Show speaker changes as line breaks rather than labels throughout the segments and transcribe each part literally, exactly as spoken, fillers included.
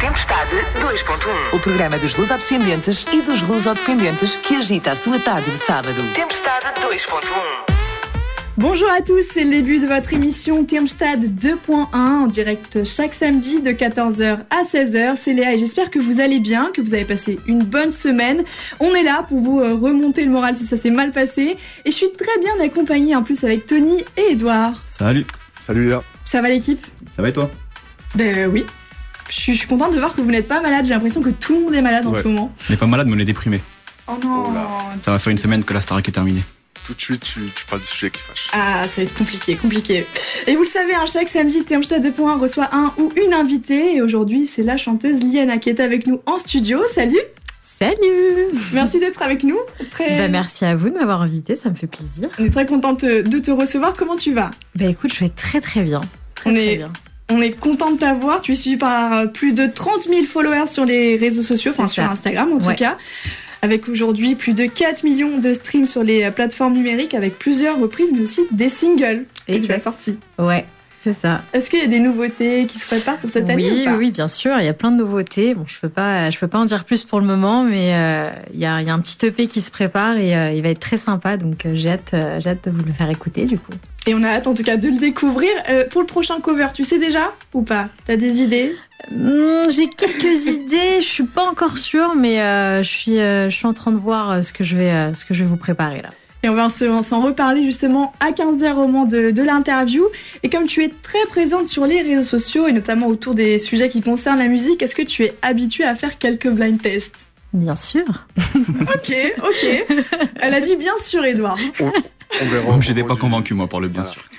Tempestade dois ponto um.
O programa dos lusodescendentes e dos lusodependentes que agita a sua tarde de sábado.
Tempestade dois ponto um.
Bonjour à tous, c'est le début de votre émission Tempestade deux point un en direct chaque samedi de quatorze heures à seize heures. C'est Léa et j'espère que vous allez bien, que vous avez passé une bonne semaine. On est là pour vous remonter le moral si ça s'est mal passé. Et je suis très bien accompagnée en plus avec Tony et Edouard.
Salut.
Salut Léa.
Ça va l'équipe ?
Ça va et toi ?
Ben oui. Je suis, je suis contente de voir que vous n'êtes pas malade. J'ai l'impression que tout le monde est malade en
Ouais.
ce moment.
On n'est pas malade, mais on est déprimé.
Oh non.
Oh là.
Ça va faire une semaine que la Starac est terminée.
Tout de suite, tu, tu parles des sujets qui fâchent.
Ah, ça va être compliqué, compliqué. Et vous le savez, hein, chaque samedi, Tempestade deux point un reçoit un ou une invitée. Et aujourd'hui, c'est la chanteuse Liana qui est avec nous en studio. Salut.
Salut.
Merci d'être avec nous. Très...
Bah, merci à vous de m'avoir invitée, ça me fait plaisir.
On est très contente de te recevoir. Comment tu vas ?
Bah écoute, je vais très très bien. Très,
On
très
est-
bien.
On est content de t'avoir. Tu es suivi par plus de trente mille followers sur les réseaux sociaux, enfin
C'est
sur
ça.
Instagram en tout
Ouais.
cas. Avec aujourd'hui plus de quatre millions de streams sur les plateformes numériques, avec plusieurs reprises, mais aussi des singles que tu as
Exact.
sortis.
Ouais, c'est ça.
Est-ce qu'il y a des nouveautés qui se préparent pour cette année
oui,
ou pas ?
oui, bien sûr, il y a plein de nouveautés. Bon, je peux pas, je peux pas en dire plus pour le moment, mais euh, il y, a, il y a un petit E P qui se prépare et euh, il va être très sympa, donc euh, j'ai hâte, euh, j'ai hâte de vous le faire écouter du coup.
Et on a hâte en tout cas de le découvrir. Euh, pour le prochain cover, tu sais déjà ou pas ? T'as des idées ?
Hum, j'ai quelques idées, je suis pas encore sûre, mais euh, je suis, euh, je suis en train de voir euh, ce que je vais, euh, ce que je vais vous préparer là.
Et on va se- on s'en reparler justement à quinze heures au moment de, de l'interview. Et comme tu es très présente sur les réseaux sociaux et notamment autour des sujets qui concernent la musique, est-ce que tu es habituée à faire quelques blind tests ?
Bien sûr.
Ok, ok. Elle a dit bien sûr, Edouard.
On verra.
Moi, j'étais pas convaincu, moi, par le bien
Voilà.
sûr.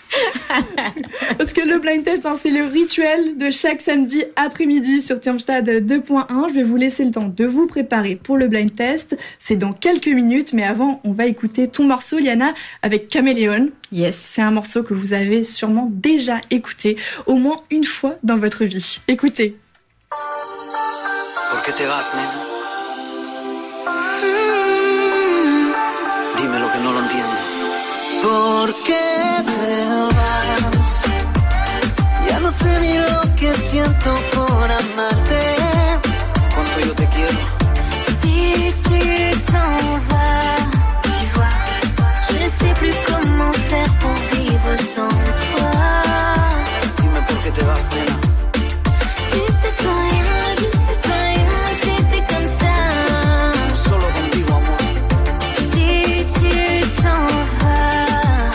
Parce que le blind test, hein, c'est le rituel de chaque samedi après-midi sur Tempestade deux point un. Je vais vous laisser le temps de vous préparer pour le blind test. C'est dans quelques minutes, mais avant, on va écouter ton morceau, Liana, avec Caméléon.
Yes.
C'est un morceau que vous avez sûrement déjà écouté au moins une fois dans votre vie. Écoutez.
¿Por qué te vas, nena? Dime lo que no lo entiendo. ¿Por qué te vas? Ya no sé ni lo que siento por amarte. Cuánto yo te quiero.
Si tu t'en vas, tu vois, je ne sais plus comment faire pour vivre sans toi.
Dime por qué te vas, nena.
Juste toi et moi, juste toi et moi, c'était comme ça.
Solo contigo, amor.
Si tu t'en vas,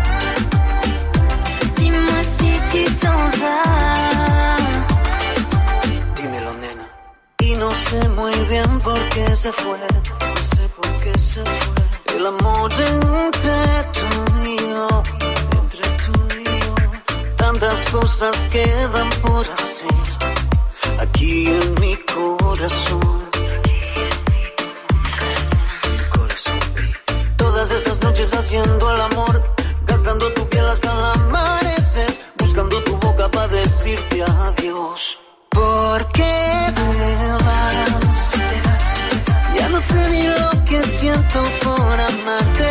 dis-moi si tu t'en vas.
Dímelo, nena. Y no sé muy bien por qué se fue. No sé por qué se fue. El amor entre tú y yo. Entre tú y yo. Tantas cosas quedan por hacer. Aquí en mi corazón. Corazón. Todas esas noches haciendo el amor. Gastando tu piel hasta el amanecer. Buscando tu boca para decirte adiós. ¿Por qué te vas? Ya no sé ni lo que siento por amarte.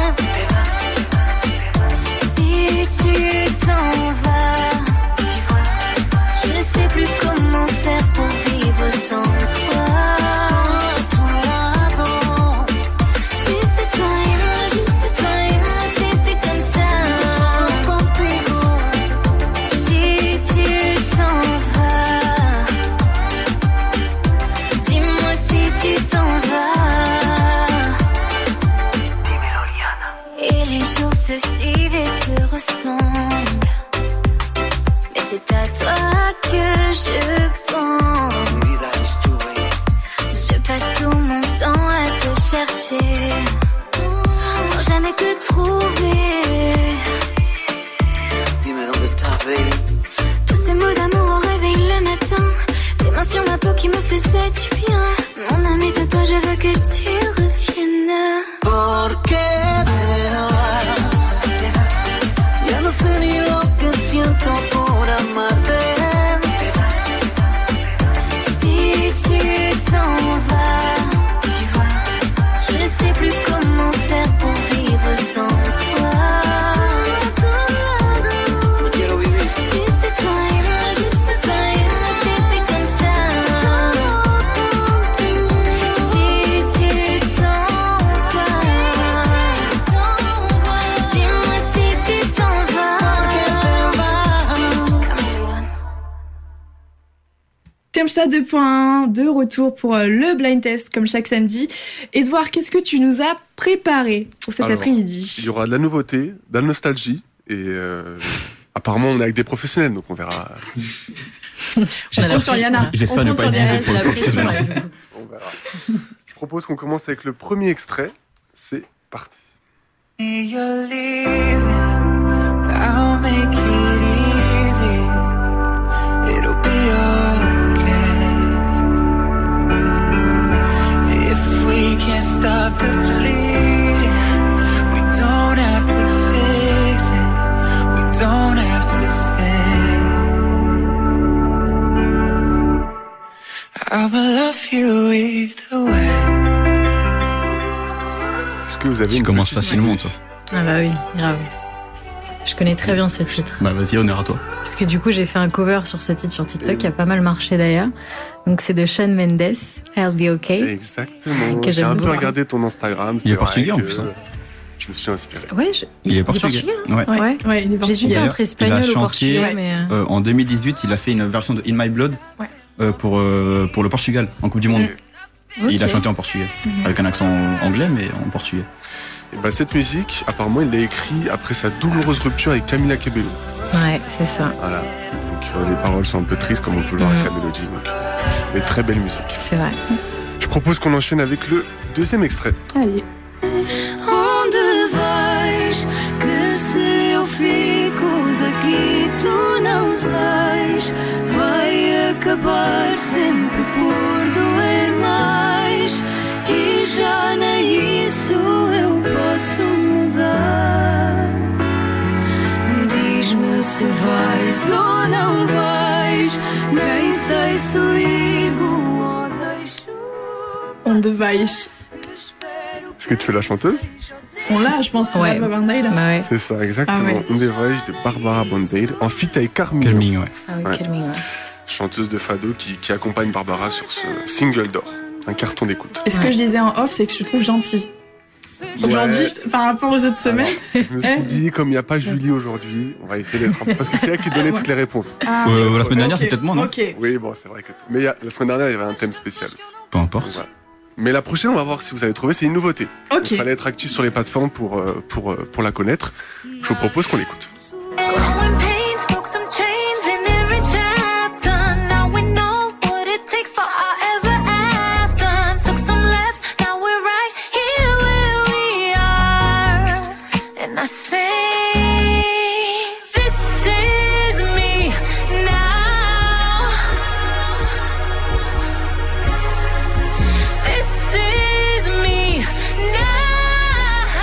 Si tu t'en vas, tu vois, je ne sais plus comment faire pour vivre sans toi.
A tu lado,
Juste toi et moi, juste toi et moi, c'était comme ça.
solo contigo.
Si tu t'en vas, dis-moi si tu t'en vas.
Dímelo, Liana.
Et les jours se suivent et se ressemblent. Mais c'est à toi que je pense.
Mi vida es tu, baby.
Je passe tout mon temps à te chercher, sans jamais te trouver.
Dime dónde estás, baby.
Tous ces mots d'amour au réveil le matin, tes mains sur ma peau qui me faisaient du bien. Mon ami de toi, je veux que tu reviennes.
¿Por qué te vas? Ya no sé ni lo que siento por amarte.
Si tu t'en vas, tu vois, je ne sais plus comment faire pour vivre sans toi.
Termstad deux point un, de retour pour euh, le blind test comme chaque samedi. Edouard, qu'est-ce que tu nous as préparé pour cet
Alors,
après-midi?
Il y aura de la nouveauté, de la nostalgie et euh, apparemment on est avec des professionnels donc on verra.
On compte sur Yana.
J'espère
On
ne
compte
pas
sur
être
Yana.
visé pour le professionnel.
On verra. Je propose qu'on commence avec le premier extrait. C'est parti.
You're leaving, I'll make it easy. It'll be okay. If we can't stop the bleeding, we don't have to fix it. We don't have to stay. I will love you either way.
Est-ce que vous avez
Tu
une
commences
petite
facilement,
idée
toi.
Ah bah oui, grave. Je connais très bien ce titre.
Bah vas-y, honneur à toi.
Parce que du coup, j'ai fait un cover sur ce titre sur TikTok qui a pas mal marché d'ailleurs. Donc c'est de Shawn Mendes, I'll Be Okay.
Exactement.
Que
J'ai
j'aime
un peu
beaucoup.
regardé ton Instagram.
Il
c'est
est
vrai
portugais, en
que
plus, hein.
Je me suis inspiré.
Ouais, je-
Il est portugais.
hein
Ouais.
Ouais.
Ouais, il est
J'hésitais
portugais.
entre espagnol
il a
ou
chanté,
portugais,
ouais.
mais euh,
Euh, en deux mille dix-huit, il a fait une version de In My Blood
Ouais.
euh, pour, euh, pour le Portugal, en Coupe du Monde.
ok.
Et il a chanté en portugais, avec un accent anglais, mais en portugais.
Et bah, cette musique, apparemment, il l'a écrit après sa douloureuse rupture avec Camila Cabello.
Ouais, c'est ça.
Voilà. Donc euh, les paroles sont un peu tristes, comme on peut le voir
Mhm.
avec la mélodie. Donc, mais très belle musique.
C'est vrai.
Je propose qu'on enchaîne avec le deuxième extrait.
Allez.
Onde vais que se eu fico daqui tu não sais, vai acabar sempre por doer mais e já nem isso eu posso mudar. Diz-me se vais ou não vais, nem sei se ligo ou deixo.
On the Weich.
Est-ce que tu es la chanteuse?
On l'a, je pense.
Ouais.
Barbara Bandei, là.
Bah ouais.
C'est ça, exactement.
Ah ouais.
On des voyages de Barbara Bandale en feat avec Carmine,
Calming, ouais.
Ah oui,
Ouais.
quel mignon.
chanteuse de fado qui, qui accompagne Barbara sur ce single d'or. Un carton d'écoute.
Et ce que
Ouais.
je disais en off, c'est que je te trouve gentil. Aujourd'hui,
Ouais.
je- par rapport aux autres semaines.
Je me suis dit, comme il n'y a pas Julie aujourd'hui, on va essayer d'être un peu... Parce que c'est elle qui donnait toutes les réponses.
Ah,
Euh, la semaine dernière,
ok,
c'est peut-être moi, non?
Ok.
Oui, bon, c'est vrai que... Mais il y a- la semaine dernière, il y avait un thème spécial aussi.
Peu
Donc,
importe.
voilà. Mais la prochaine, on va voir si vous avez trouvé, c'est une nouveauté.
Ok.
Il fallait être actif sur les plateformes pour, euh, pour, euh, pour la connaître. Je vous propose qu'on l'écoute.
Growing pains, broke some chains in every chapter. Now we know what it takes for our ever after. Took some lefts, now we're right here where we are. And I say, this is me now. This is me now.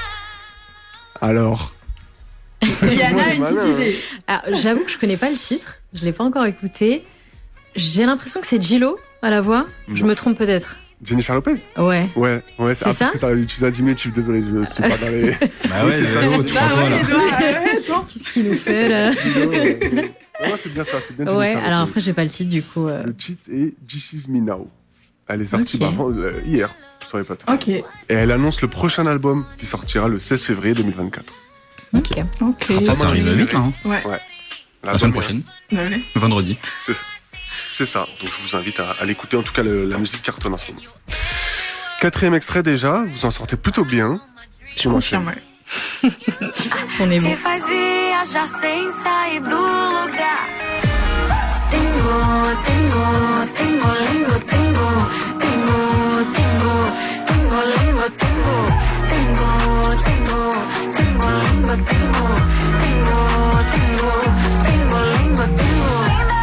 Alors,
Yana a une petite
Malin, hein.
idée.
Alors, j'avoue que je connais pas le titre. Je l'ai pas encore écouté. J'ai l'impression que c'est Gillo à la voix. Je
Non.
me trompe peut-être.
Jennifer Lopez?
Ouais.
Ouais, ouais,
C'est
ah,
ça
parce que t'as utilisé un diminutif, désolé, je suis pas dans les...
Bah
Oui,
ouais,
c'est ça,
Léo,
c'est
tu
Bah
crois quoi,
ouais,
là?
Edouard, ouais, attends.
Qu'est-ce qu'il nous fait là?
Ouais, c'est bien ça, c'est bien
Ouais,
Jennifer
alors
Lopez.
après j'ai pas le titre du coup. euh.
Le titre est This Is Me Now. Elle est sortie
Ok.
bah, avant, euh, hier sur les plateformes.
Ok.
Et elle annonce le prochain album qui sortira le seize février deux mille vingt-quatre.
Ok.
Ok.
Ça,
moi,
ça arrive
j'ai
vite, là. hein.
Ouais.
La semaine prochaine,
Ouais.
vendredi.
C'est, c'est ça. Donc je vous invite à, à l'écouter. En tout cas, le- la musique cartonne en ce moment. Quatrième extrait déjà. Vous en sortez plutôt bien.
Je confirme, ouais.
On est bon.
Te faz viajar sem sair do lugar. Tengo, tengo, tengo, lingo, tengo, tengo, tengo, tengo, lingo, tengo, tengo, tengo, tengo, lingo, tengo, tengo, tengo, tengo, lingo, tengo.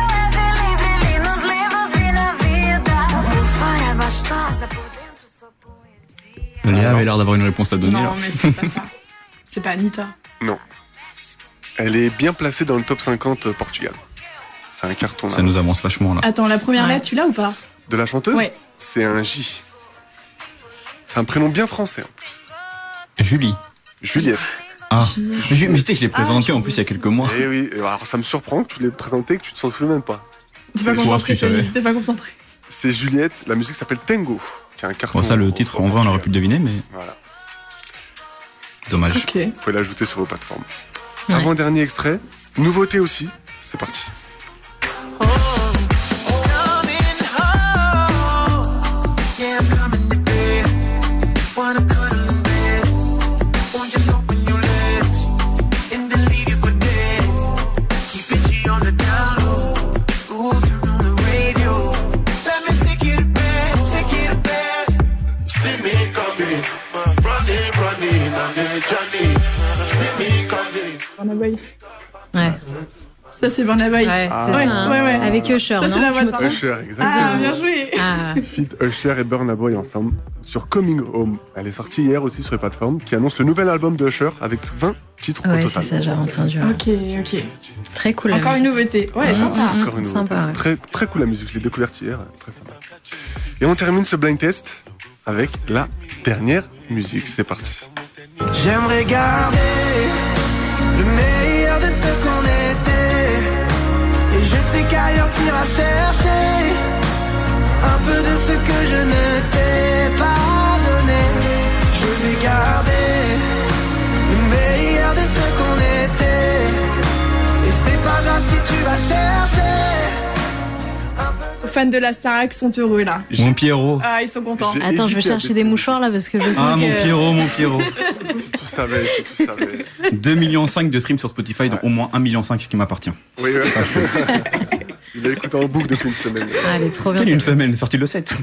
Nos livros e na vida. Por fora gostosa, por dentro só poesia.
Léa avait l'air d'avoir une réponse à donner.
Non,
là.
mais c'est pas ça. C'est pas Anita.
Non. Elle est bien placée dans le top cinquante euh, Portugal. C'est un carton.
Ça
là.
nous avance vachement, là.
Attends, la première
Ouais.
lettre, tu l'as ou pas?
De la chanteuse
Ouais.
C'est un J. C'est un prénom bien français en plus.
Julie.
Juliette.
Ah.
Julie.
Ju- Mais tu sais, je l'ai présenté
Ah,
en plus il y a quelques mois.
Eh oui, et alors ça me surprend que tu l'aies présenté et que tu te sens même pas.
T'es pas
C'est-
concentré,
tu savais.
Sally. T'es pas concentré.
C'est Juliette, la musique s'appelle Tango, qui est un carton.
Bon, ça, le
au-
titre,
au
en vrai, on aurait
Portugal.
pu le deviner, mais
Voilà,
dommage.
Ok.
vous pouvez l'ajouter sur vos plateformes.
Ouais.
Avant-dernier extrait, nouveauté aussi, c'est parti.
Come
Boy.
Ouais.
Ça, c'est Burna Boy.
Ouais,
Ah.
c'est
Ouais,
ça. hein.
ouais, ouais.
Avec Usher,
Ça,
non
c'est la
Je
voix
me
de
trompe
Usher,
Ah,
exactement.
bien joué.
Ah,
Feat Usher et Burna Boy ensemble sur Coming Home. Elle est sortie hier aussi sur les plateformes, qui annonce le nouvel album de Usher avec vingt titres au
ouais,
total.
c'est ça, j'avais entendu. ouais.
Ok, ok.
Très cool. la
Encore une
musique.
nouveauté. Ouais,
Mmh,
sympa.
mmh,
Encore une
Sympa,
nouveauté.
ouais.
Très, très cool la musique, je l'ai découverte hier, très sympa. Et on termine ce blind test avec la dernière musique, c'est parti.
J'aimerais garder le meilleur de ce qu'on était. Et je sais qu'ailleurs t'iras chercher un peu de ce que je ne t'ai pas donné. Je vais garder le meilleur de ce qu'on était. Et c'est pas grave si tu vas chercher un peu de...
Les fans de la Starac sont heureux là.
Mon Pierrot.
Ah, ils sont contents.
J'ai
Attends, je vais
hésité à
chercher
baisser
des
le
mouchoirs là parce que je sens
Ah,
que.
mon Pierrot, mon Pierrot.
Si tu savais, si tu savais.
deux virgule cinq millions de streams sur Spotify, dont au moins un virgule cinq million, ce qui m'appartient.
Oui, ouais. Il a écouté en boucle depuis une semaine.
Ah, elle est trop bien.
Quelle une
cette-
semaine, elle est sortie le sept.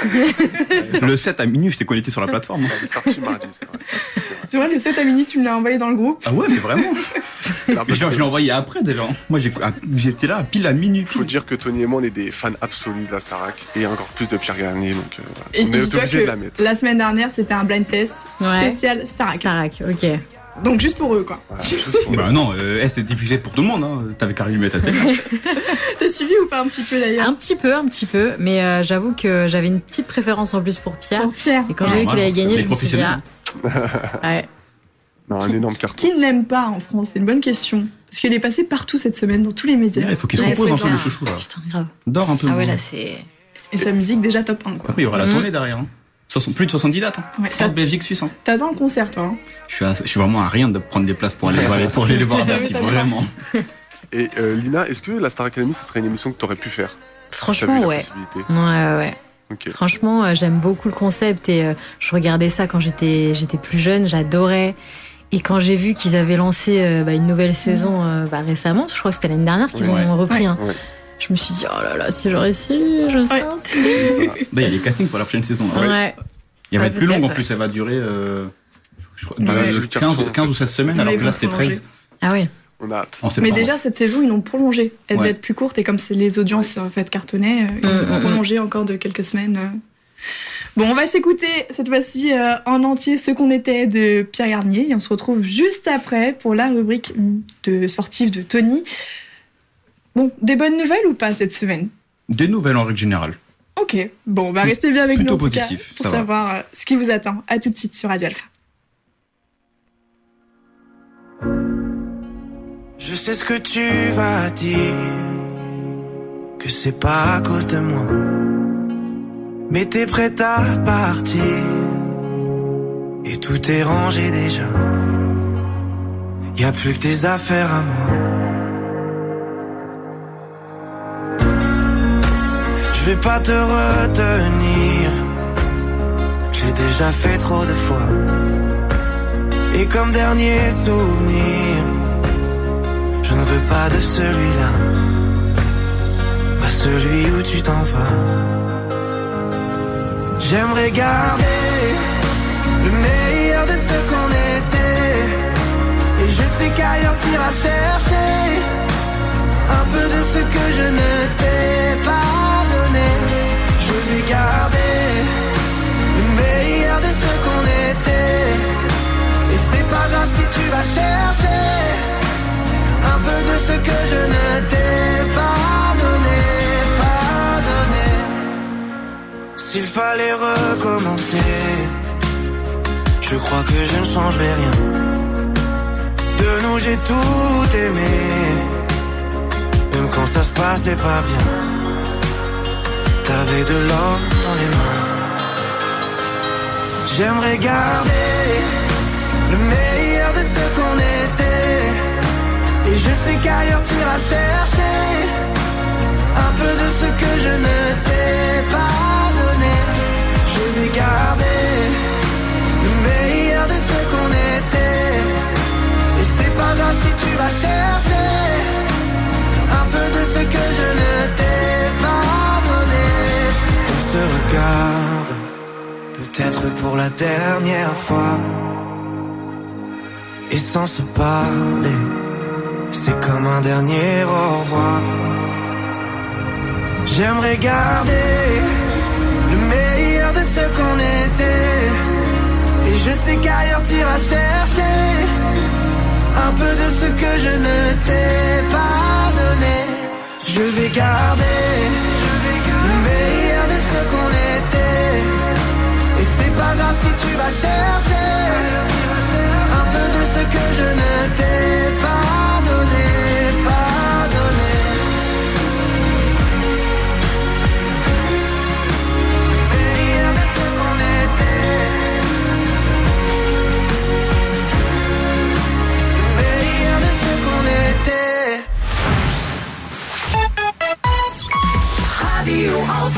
Le sept à minuit, j'étais connecté sur la plateforme.
Elle est sortie mardi, c'est vrai.
Tu vois, le sept à minuit, tu me l'as envoyé dans le groupe.
Ah ouais, mais vraiment.
Alors,
Mais genre, je l'ai envoyé après déjà. Moi, j'ai- ah, j'étais là, pile à minuit.
faut dire que Tony et moi, on est des fans absolus de la Starac et encore plus de Pierre Garnier, donc euh, voilà.
Et
on est
dis-toi
obligé de la
que
mettre.
la semaine dernière, c'était un blind test
Ouais.
spécial Starac.
Starac, ok.
Donc juste pour eux, quoi.
Voilà, juste pour-
Bah non, euh, eh, c'est diffusé pour tout le monde. Hein. T'avais qu'à rallumer ta télé.
T'as suivi ou pas un petit peu d'ailleurs
Un petit peu, un petit peu, mais euh, j'avoue que j'avais une petite préférence en plus pour Pierre.
Pour Pierre.
Et quand
Ouais,
j'ai vu qu'il
ouais,
avait gagné,
les
je me suis dit, ah,
professionnels.
ouais.
Non, un énorme carton.
Qui ne l'aime pas en France? C'est une bonne question. Parce qu'il est passé partout cette semaine, dans tous les médias.
Ouais, il faut qu'il se
Ouais,
repose
c'est
un peu,
clair.
le chouchou. Là.
Putain, grave.
Dors un peu.
Ah ouais,
bon.
là, c'est.
Et sa musique déjà top un, quoi.
Après, il y aura la
Mhm.
tournée derrière. Hein. soixante plus de soixante-dix dates. Hein.
Ouais,
France,
t'as-
Belgique, Suisse. Hein.
T'attends le concert, toi. Hein.
Je, suis à- je suis vraiment à rien de prendre des places pour aller, aller- pour aller les voir à Bercy,
Ouais, t'as
vraiment.
Et euh, Lina, est-ce que la Star Academy, ce serait une émission que tu aurais pu faire? Si t'avais
Franchement,
la
ouais.
possibilité.
Ouais, ouais, ouais.
Ok.
Franchement, euh, j'aime beaucoup le concept et euh, je regardais ça quand j'étais j'étais plus jeune, j'adorais. Et quand j'ai vu qu'ils avaient lancé euh, bah, une nouvelle saison euh, bah, récemment, je crois que c'était l'année dernière qu'ils
Ouais.
ont repris.
Ouais.
hein.
Ouais.
Je me suis dit, oh là là, si j'aurais su, je sais.
Ouais.
C'est ça.
Là, il y a des castings pour la prochaine saison. Là.
Ouais.
Il va
Ah,
être plus long en
peut-être,
plus, elle va durer euh, je crois,
Ouais.
euh,
Le
quinze,
carton,
quinze ou seize semaines,
Ouais,
alors
ils
que là
vont
c'était
prolonger.
treize
Ah oui.
On a hâte.
en
Mais
septembre.
déjà, cette saison, ils l'ont prolongée. Elle
Ouais.
devait être plus courte et comme c'est les audiences en fait cartonnaient, euh, ils
Mm,
ont
mm,
prolongé encore de quelques semaines. euh. Bon, on va s'écouter cette fois-ci euh, en entier ce qu'on était de Pierre Garnier et on se retrouve juste après pour la rubrique de sportive de Tony. Bon, des bonnes nouvelles ou pas cette semaine?
Des nouvelles en règle générale.
Ok, bon, bah restez bien avec
Plutôt
nous en tout cas,
positif,
pour
ça va.
savoir euh, ce qui vous attend. À tout de suite sur Radio Alpha.
Je sais ce que tu vas dire, que c'est pas à cause de moi. Mais t'es prête à partir, et tout est rangé déjà. Y a plus que tes affaires à moi. Je vais pas te retenir, j'ai déjà fait trop de fois. Et comme dernier souvenir, je ne veux pas de celui-là, pas celui où tu t'en vas. J'aimerais garder le meilleur de ce qu'on était. Et je sais qu'ailleurs t'iras chercher un peu de ce que je ne t'ai pas donné. Je vais garder le meilleur de ce qu'on était. Et c'est pas grave si tu vas chercher un peu de ce que je ne t'ai pas donné, pas donné. S'il fallait recommencer, je crois que je ne changerai rien. De nous j'ai tout aimé, même quand ça se passait pas bien. T'avais de l'or dans les mains. J'aimerais garder le meilleur de ce qu'on était. Et je sais qu'ailleurs t'iras chercher un peu de ce que je ne t'ai pas donné. Je vais garder le meilleur de ce qu'on était. Et c'est pas grave si tu vas chercher un peu de ce que je ne t'ai pas donné. On se regarde, peut-être pour la dernière fois, et sans se parler, c'est comme un dernier au revoir. J'aimerais garder le meilleur de ce qu'on était. Et je sais qu'ailleurs t'iras chercher un peu de ce que je ne t'ai pas donné. Je vais garder le meilleur de ce qu'on était. Et c'est pas grave si tu vas chercher un peu de ce que je ne t'ai pas donné, pas donné. Le meilleur de ce qu'on était. Le meilleur de ce qu'on était. Radio Alpha.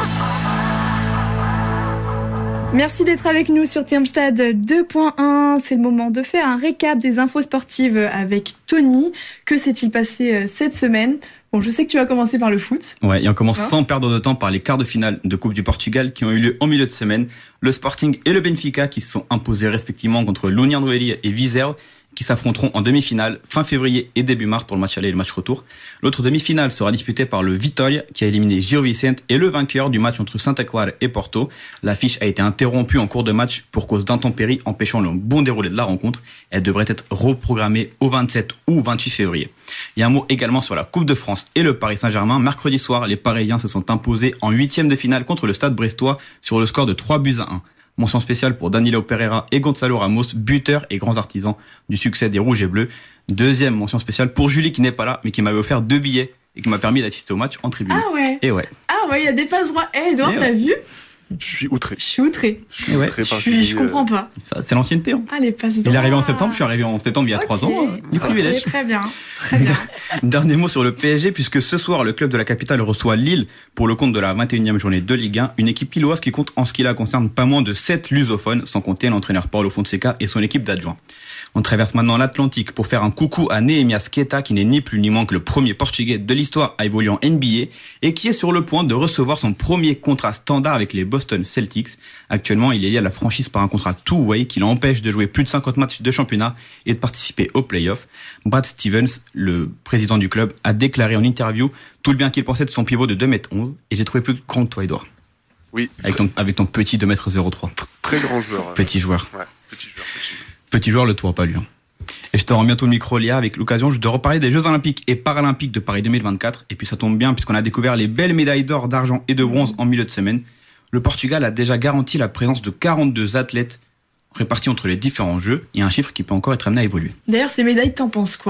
Merci d'être avec nous sur Termstad deux point un. C'est le moment de faire un récap des infos sportives avec Tony. Que s'est-il passé cette semaine ? Bon, je sais que tu vas commencer par le foot.
Ouais, et on commence
hein
sans perdre de temps par les quarts de finale de Coupe du Portugal qui ont eu lieu en milieu de semaine. Le Sporting et le Benfica qui se sont imposés respectivement contre l'União de Leiria et Viseu, qui s'affronteront en demi-finale fin février et début mars pour le match aller et le match retour. L'autre demi-finale sera disputée par le Vitória qui a éliminé Gil Vicente et le vainqueur du match entre Santa Clara et Porto. L'affiche a été interrompue en cours de match pour cause d'intempéries empêchant le bon déroulé de la rencontre. Elle devrait être reprogrammée au vingt-sept ou vingt-huit février. Il y a un mot également sur la Coupe de France et le Paris Saint-Germain. Mercredi soir, les Parisiens se sont imposés en huitième de finale contre le Stade Brestois sur le score de trois buts à un. Mention spéciale pour Danilo Pereira et Gonzalo Ramos, buteurs et grands artisans du succès des Rouges et Bleus. Deuxième mention spéciale pour Julie qui n'est pas là, mais qui m'avait offert deux billets et qui m'a permis d'assister au match en tribune.
Ah ouais.
Et ouais.
Ah ouais, il y a des passes droits. Eh, Edouard, t'as
ouais.
vu ?
Je suis outré.
Je suis outré.
Je suis
Et ouais.
outré
Je,
par
suis,
Julie,
je comprends pas.
Ça, c'est l'ancienneté. Hein.
Ah, les passes droits.
Il est arrivé en septembre, je suis arrivé en septembre il y a trois
Ok.
ans. euh, Du privilège.
Ok, très bien. Très bien.
Dernier mot sur le P S G, puisque ce soir, le club de la capitale reçoit Lille pour le compte de la vingt et unième journée de Ligue un. Une équipe lilloise qui compte, en ce qui la concerne, pas moins de sept lusophones, sans compter l'entraîneur Paulo Fonseca et son équipe d'adjoints. On traverse maintenant l'Atlantique pour faire un coucou à Nehemias Queta, qui n'est ni plus ni moins que le premier Portugais de l'histoire à évoluer en N B A et qui est sur le point de recevoir son premier contrat standard avec les Boston Celtics. Actuellement, il est lié à la franchise par un contrat two-way qui l'empêche de jouer plus de cinquante matchs de championnat et de participer aux playoffs. Brad Stevens, le président du club, a déclaré en interview tout le bien qu'il pensait de son pivot de deux mètres onze. Et j'ai trouvé plus grand que toi, Edouard.
Oui.
Avec ton, avec ton petit deux mètres zéro trois.
Très grand joueur.
Petit joueur.
Ouais, petit joueur, petit joueur.
Petit joueur, le tour, pas lui. Hein. Et je te rends bientôt le micro, Léa, avec l'occasion de reparler des Jeux Olympiques et Paralympiques de Paris deux mille vingt-quatre. Et puis ça tombe bien, puisqu'on a découvert les belles médailles d'or, d'argent et de bronze en milieu de semaine. Le Portugal a déjà garanti la présence de quarante-deux athlètes répartis entre les différents Jeux, et un chiffre qui peut encore être amené à évoluer.
D'ailleurs, ces médailles, t'en penses quoi ?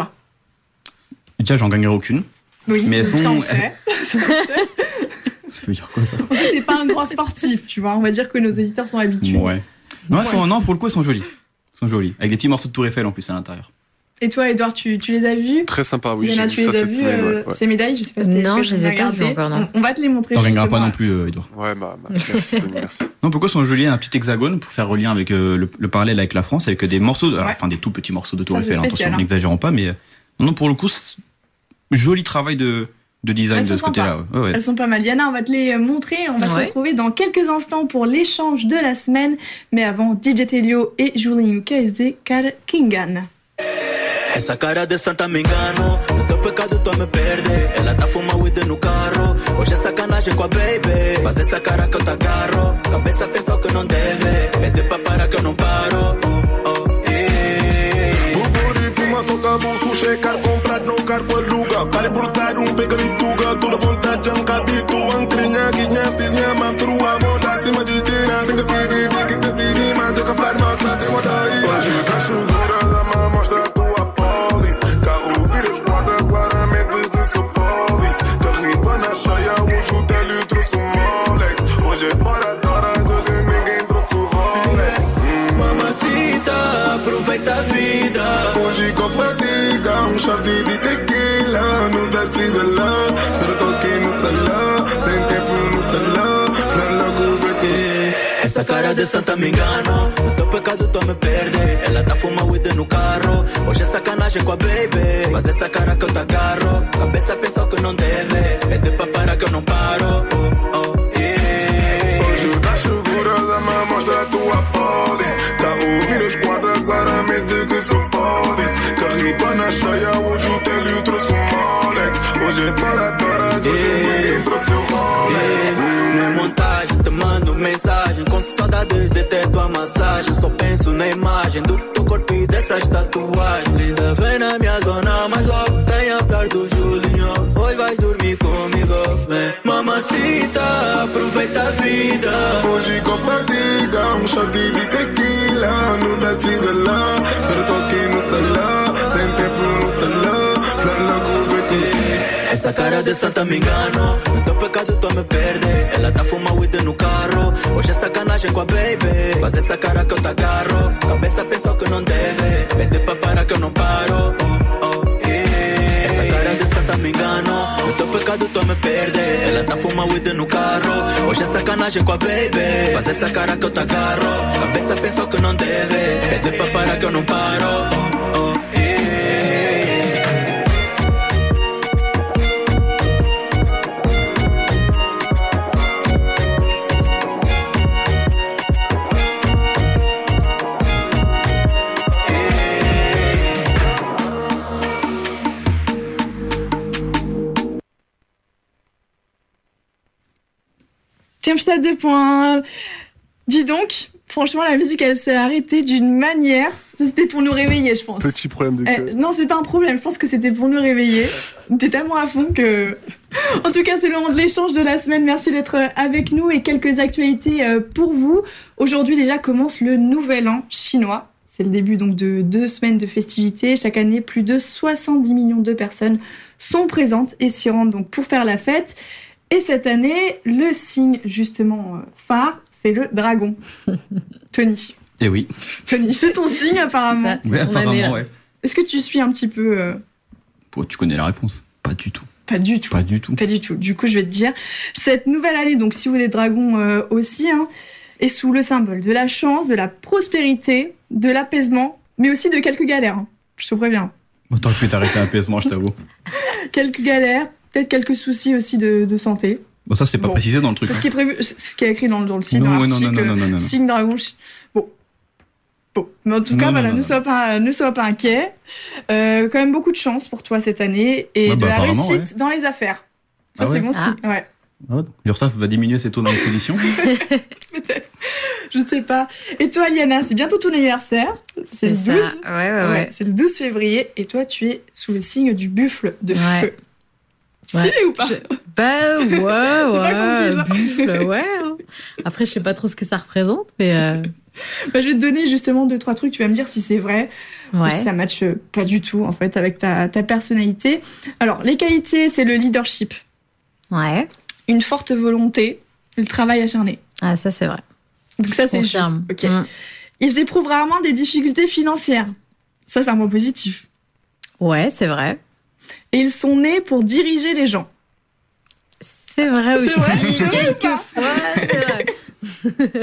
Déjà, j'en gagnerai aucune.
Oui,
mais elles
ça,
sont...
on sait. Ça, on sait.
Ça veut dire quoi, ça?
T'es pas un grand sportif, tu vois. On va dire que nos auditeurs sont habitués.
Ouais. Non, elles sont,
Ouais.
non, pour le coup, elles sont jolies. Elles sont jolies. Avec des petits morceaux de Tour Eiffel en plus à l'intérieur.
Et toi, Edouard, tu, tu les as vus ?
Très sympa, oui.
Yana,
j'ai
tu
vu
les
ça
as
cette
vus,
semaine,
euh,
ouais, ouais.
ces médailles ? Je sais pas si t'as
Non,
eu
je les ai pas
regarder.
vues encore, non.
On, on va te les montrer.
T'en gagneras pas
justement.
non plus, euh, Edouard.
Ouais, bah, bah merci, Tony, merci.
Non, pourquoi sont jolies un petit hexagone pour faire relien avec euh, le, le parallèle avec la France, avec des morceaux, de, alors,
Ouais.
enfin des tout petits morceaux de Tour
Ça, c'est
Eiffel,
spécial,
attention,
hein.
n'exagérons pas, mais euh, non, pour le coup, c'est joli travail de, de design
Elles
de
sont
ce côté-là.
sympas.
Ouais, ouais.
Elles sont pas mal. Yana, on va te les montrer. On va se
Ouais.
retrouver dans quelques instants pour l'échange de la semaine. Mais avant, D J Telio et Julinho Kaeze Kingan.
Essa cara de santa me engano, no teu pecado tu me perde. Ela tá fuma weed no carro, hoje é sacanagem com a baby. Faz essa cara que eu te agarro, cabeça pensa o que não deve. Pede pra parar que eu não paro. Oh, oh, yeah.
Buburi, fuma, soca, bolso, checar, comprar, no carro, aluga. Cara importar, um pega e tuga, toda vontade, um cabito, ancrinha, guinha, cisnha, mantrua, moda, cima de cena, sem que piri, viking, que piri, manda que flar, nota, tem motori. Hoje tá segura, dá-me mostra a tua. Carro vira esquadra, claramente de seu polis. Carriba na cheia, hoje o Télio trouxe um Molex. Hoje é fora de horas, hoje ninguém trouxe o Rolex. hum.
Mamacita, aproveita a vida.
Hoje com fadiga, um shot de tequila. No da chibela, ser toque no salão. Sem tempo no salão, flala com aqui.
Essa cara de santa me engano, no teu pecado tu me perde. Ela tá fuma weed no carro, hoje é sacanagem com a baby. Faz essa cara que eu te agarro, cabeça pensa o que não deve. Pede pra parar que eu não paro. Oh, oh, yeah.
Hoje tá segura, dá-me mostra a tua polis. Tá ouvindo a esquadra, claramente que sou polis. Carriba na cheia, hoje o teu
mensagem. Com saudades de ter tua massagem. Só penso na imagem do teu corpo e dessas tatuagens. Linda, vem na minha zona, mas logo tem after do Julinho. Hoje vais dormir comigo, vem. Mamacita, aproveita a vida.
Hoje compartilha um shot de tequila. Não dá de lá, só tô aqui no salão. Sem tempo no salão, flana com
essa cara de santa me engano. No teu pecado tu me perde. Ela tá fuma weed no carro. Hoje é sacanagem com a baby. Faz essa cara que eu te agarro. Cabeça pensa que não deve. Pede pra parar que eu não paro. Oh, oh, yeah. Essa cara de santa me engano. No teu pecado tu me perde. Ela tá fuma weed no carro. Hoje é sacanagem com a baby. Faz essa cara que eu te agarro. Cabeça pensa que não deve. Pede pra parar que eu não paro. Oh, oh.
Tiemstad deux point un. Dis donc, franchement, la musique, elle s'est arrêtée d'une manière. C'était pour nous réveiller, je pense.
Petit problème de cœur.
Eh, non, c'est pas un problème. Je pense que c'était pour nous réveiller. T'es tellement à fond que... En tout cas, c'est le moment de l'échange de la semaine. Merci d'être avec nous et quelques actualités pour vous. Aujourd'hui, déjà, commence le nouvel an chinois. C'est le début donc de deux semaines de festivités. Chaque année, plus de soixante-dix millions de personnes sont présentes et s'y rendent donc pour faire la fête. Et cette année, le signe justement phare, c'est le dragon. Tony.
Eh oui.
Tony, c'est ton signe apparemment.
Ça,
Ouais,
son
apparemment,
année, là.
ouais.
Est-ce que tu suis un petit peu euh...
Oh, tu connais la réponse? Pas du tout.
Pas du tout.
Pas du tout.
Pas du tout. Du coup, je vais te dire, cette nouvelle année, donc si vous êtes dragon euh, aussi, hein, est sous le symbole de la chance, de la prospérité, de l'apaisement, mais aussi de quelques galères. Hein. Je te préviens.
Autant que t'arrêter un apaisement, je t'avoue.
Quelques galères, peut-être quelques soucis aussi de, de santé.
Bon, ça, c'est pas
Bon.
précisé dans le truc.
C'est ce qui est prévu, ce qui est écrit dans, le- dans le signe,
Non,
dans
ouais, non,
l'article.
non, non, non, non, non.
Signe dragon. chi- Bon. Bon. Mais en tout cas,
Non, non,
voilà,
non,
ne
non.
sois pas, ne sois pas inquiet. Euh, quand même beaucoup de chance pour toi cette année et
Ouais,
de
bah,
la
apparemment,
réussite dans les affaires. Ça,
Ah
c'est
ouais
bon
Ah.
signe. Ouais.
Ah ouais, donc l'URSSAF va diminuer ses taux d'imposition.
Peut-être. Je ne sais pas. Et toi, Yana, c'est bientôt ton anniversaire. C'est le
ça.
douze.
Ouais, ouais, ouais.
Ouais, c'est le douze février. Et toi, tu es sous le signe du buffle de
Ouais.
feu. Stylé
Ouais.
ou pas?
Je- Bah ouais,
pas
ouais,
compris,
buffle, ouais. hein. Après, je sais pas trop ce que ça représente, mais euh,
Bah, je vais te donner justement deux, trois trucs. Tu vas me dire si c'est vrai ou
ouais.
si ça matche pas du tout, en fait, avec ta, ta personnalité. Alors, les qualités, c'est le leadership,
Ouais.
une forte volonté, le travail acharné.
Ah, ça, c'est vrai.
Donc ça, c'est juste.
Confirme.
Ok.
Mm.
Ils éprouvent rarement des difficultés financières. Ça, c'est un point positif.
Ouais, c'est vrai.
Et ils sont nés pour diriger les gens.
C'est vrai
C'est
aussi.
vrai, c'est vrai ou pas
Quelquefois, c'est vrai.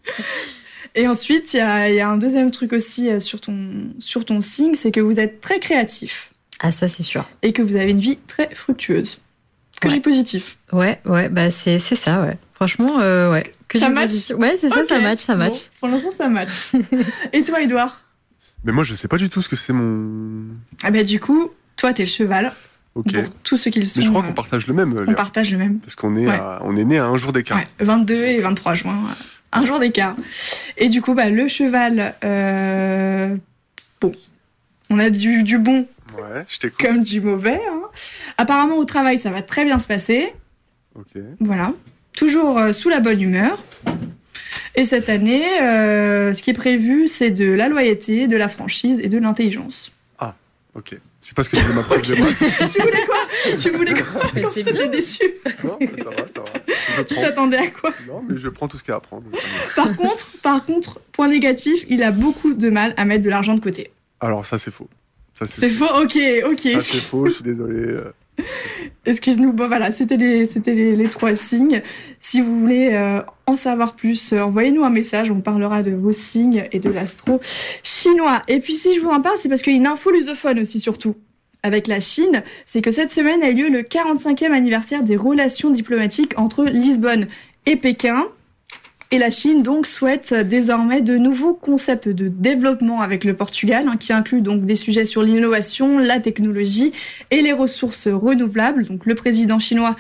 Et ensuite, il y a, il y a un deuxième truc aussi euh, sur ton, sur ton signe, c'est que vous êtes très créatif
Ah, ça, c'est sûr.
et que vous avez une vie très fructueuse. Que
Ouais.
du positif.
Ouais, ouais, bah c'est c'est ça, ouais. Franchement, euh, ouais. Que
Ça
du
match
positif. Ouais, c'est ça,
Ok.
ça match, ça match.
Bon, pour l'instant, ça match. Et toi, Edouard?
Mais moi, je sais pas du tout ce que c'est mon.
Ah bah du coup, toi, t'es le cheval.
Ok.
Pour tous ceux qui le sont,
Mais je crois
euh,
qu'on partage le même,
on
Léa.
partage le même.
Parce qu'on est,
Ouais.
à- on est né à un jour d'écart.
Ouais, vingt-deux et vingt-trois juin. Un jour d'écart. Et du coup, bah, le cheval, euh, bon, on a du, du bon
Ouais, je t'écoute.
comme du mauvais. hein. Apparemment, au travail, ça va très bien se passer.
Ok.
Voilà. Toujours euh, sous la bonne humeur. Et cette année, euh, ce qui est prévu, c'est de la loyauté, de la franchise et de l'intelligence.
Ok. C'est pas ce que tu m'as prévu de moi.
Tu voulais quoi Tu voulais quoi
Mais c'est
T'étais
bien.
déçu.
Non, mais ça va, ça va. Je
Tu
prends.
t'attendais à quoi?
Non, mais je prends tout ce qu'il y a à prendre.
Par contre, par contre, point négatif, il a beaucoup de mal à mettre de l'argent de côté.
Alors, ça, c'est faux. Ça,
C'est faux. Ok, ok.
Ça, c'est faux, je suis désolé. euh.
Excuse-nous. Bon, voilà, c'était les, c'était les, les trois signes. Si vous voulez euh, en savoir plus, euh, envoyez-nous un message. On parlera de vos signes et de l'astro chinois. Et puis, si je vous en parle, c'est parce qu'il y a une info lusophone aussi, surtout. Avec la Chine, c'est que cette semaine a eu lieu le quarante-cinquième anniversaire des relations diplomatiques entre Lisbonne et Pékin. Et la Chine, donc, souhaite désormais de nouveaux concepts de développement avec le Portugal, hein, qui incluent donc des sujets sur l'innovation, la technologie et les ressources renouvelables. Donc, le président chinois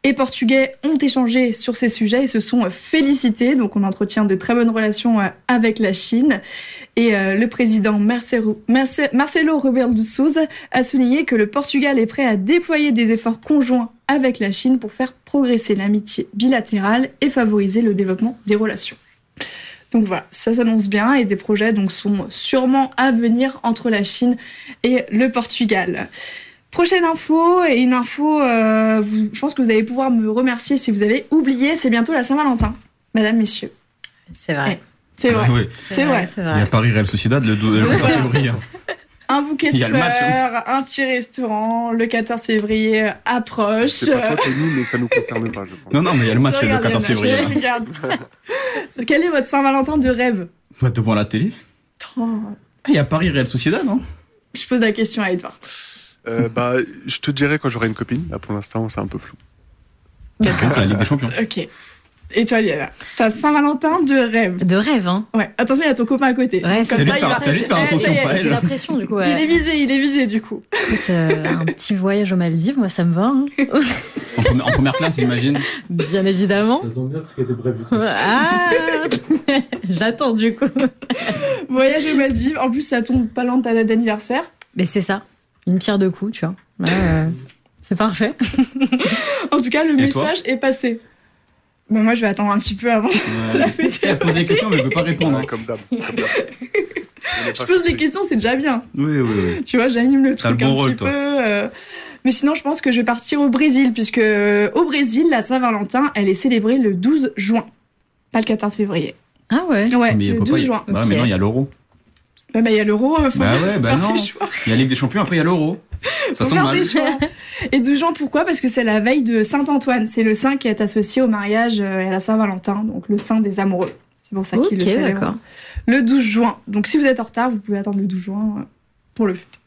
et portugais ont échangé sur ces sujets et se sont félicités. Donc on entretient de très bonnes relations avec la Chine. Et euh, le président Marcelo, Marce- Marcelo Rebelo de Sousa a souligné que le Portugal est prêt à déployer des efforts conjoints avec la Chine pour faire progresser l'amitié bilatérale et favoriser le développement des relations. Donc voilà, ça s'annonce bien et des projets donc, sont sûrement à venir entre la Chine et le Portugal. Prochaine info, et une info, euh, vous, je pense que vous allez pouvoir me remercier si vous avez oublié, c'est bientôt la Saint-Valentin, mesdames, messieurs.
C'est vrai.
Eh, c'est vrai,
Oui.
c'est,
C'est
vrai.
vrai, c'est vrai.
Il y a Paris Real Sociedad le, dou- le quatorze février.
Un bouquet de
Il y a le
fleurs,
match, hein.
un petit restaurant, le quatorze février approche.
C'est pas toi, Tony, mais ça nous concerne pas, je pense.
Non, non, mais il y a le match
Je
le
regarde,
quatorze
Lionel,
février.
je
là.
regarde. Quel est votre Saint-Valentin de rêve?
Va devant la télé.
Oh,
Ah, il y a Paris Real Sociedad, non?
je pose la question à Edouard.
Euh, bah, je te dirai quand j'aurai une copine. Là, pour l'instant, c'est un peu flou.
Donc, la Ligue des Champions.
Ok. Et toi, Liana, t'as Saint-Valentin de rêve.
De rêve, hein.
Ouais, attention, il y a ton copain à côté.
Ouais,
Comme
c'est
lui
ça,
de
il
faire-
va-
c'est lui de faire
Eh,
attention,
ça y est,
pas elle.
J'ai la pression, du coup.
Il est
Ouais.
visé, il est visé, du coup.
Écoute, euh, un petit voyage aux Maldives, moi, ça me va. Hein.
En, première, en première classe, j'imagine.
Bien évidemment.
Ça tombe bien, c'est qu'il y a des brèves.
Ah J'attends, du coup.
Voyage aux Maldives. En plus, ça tombe pas loin de ta date d'anniversaire.
Mais c'est ça. Une pierre deux coups, tu vois. Là, euh, c'est parfait.
En tout cas, le
Et
message est passé. Mais moi, je vais attendre un petit peu avant. La fête est
Elle pose des
passée.
questions, mais elle veut pas répondre.
Ouais,
hein.
comme d'hab. Comme d'hab. On est
Je
pas
pose des
surpris.
questions, c'est déjà bien.
Oui, oui, oui.
Tu vois, j'anime le
T'as le
truc
bon
un
rôle,
petit
toi.
peu. euh, Mais sinon, je pense que je vais partir au Brésil, puisque euh, au Brésil, la Saint-Valentin, elle est célébrée le douze juin, pas le quatorze février.
Ah ouais.
Ouais,
Mais il y a
le
pas-
douze juin.
Bah,
Ok.
mais non, il y a l'euro.
Ouais, bah, il y a l'euro, faut
Bah ouais, bah
faire
non.
ses choix.
Il y a la Ligue des Champions, après il y a l'euro. Ça
Faut
tombe
faire
mal.
des choix. Et douze juin, pourquoi? Parce que c'est la veille de Saint-Antoine. C'est le saint qui est associé au mariage euh, et à la Saint-Valentin, donc le saint des amoureux. C'est pour ça
Ok,
qu'il le célèbre
d'accord.
le douze juin. Donc si vous êtes en retard, vous pouvez attendre le douze juin euh, pour le fêter.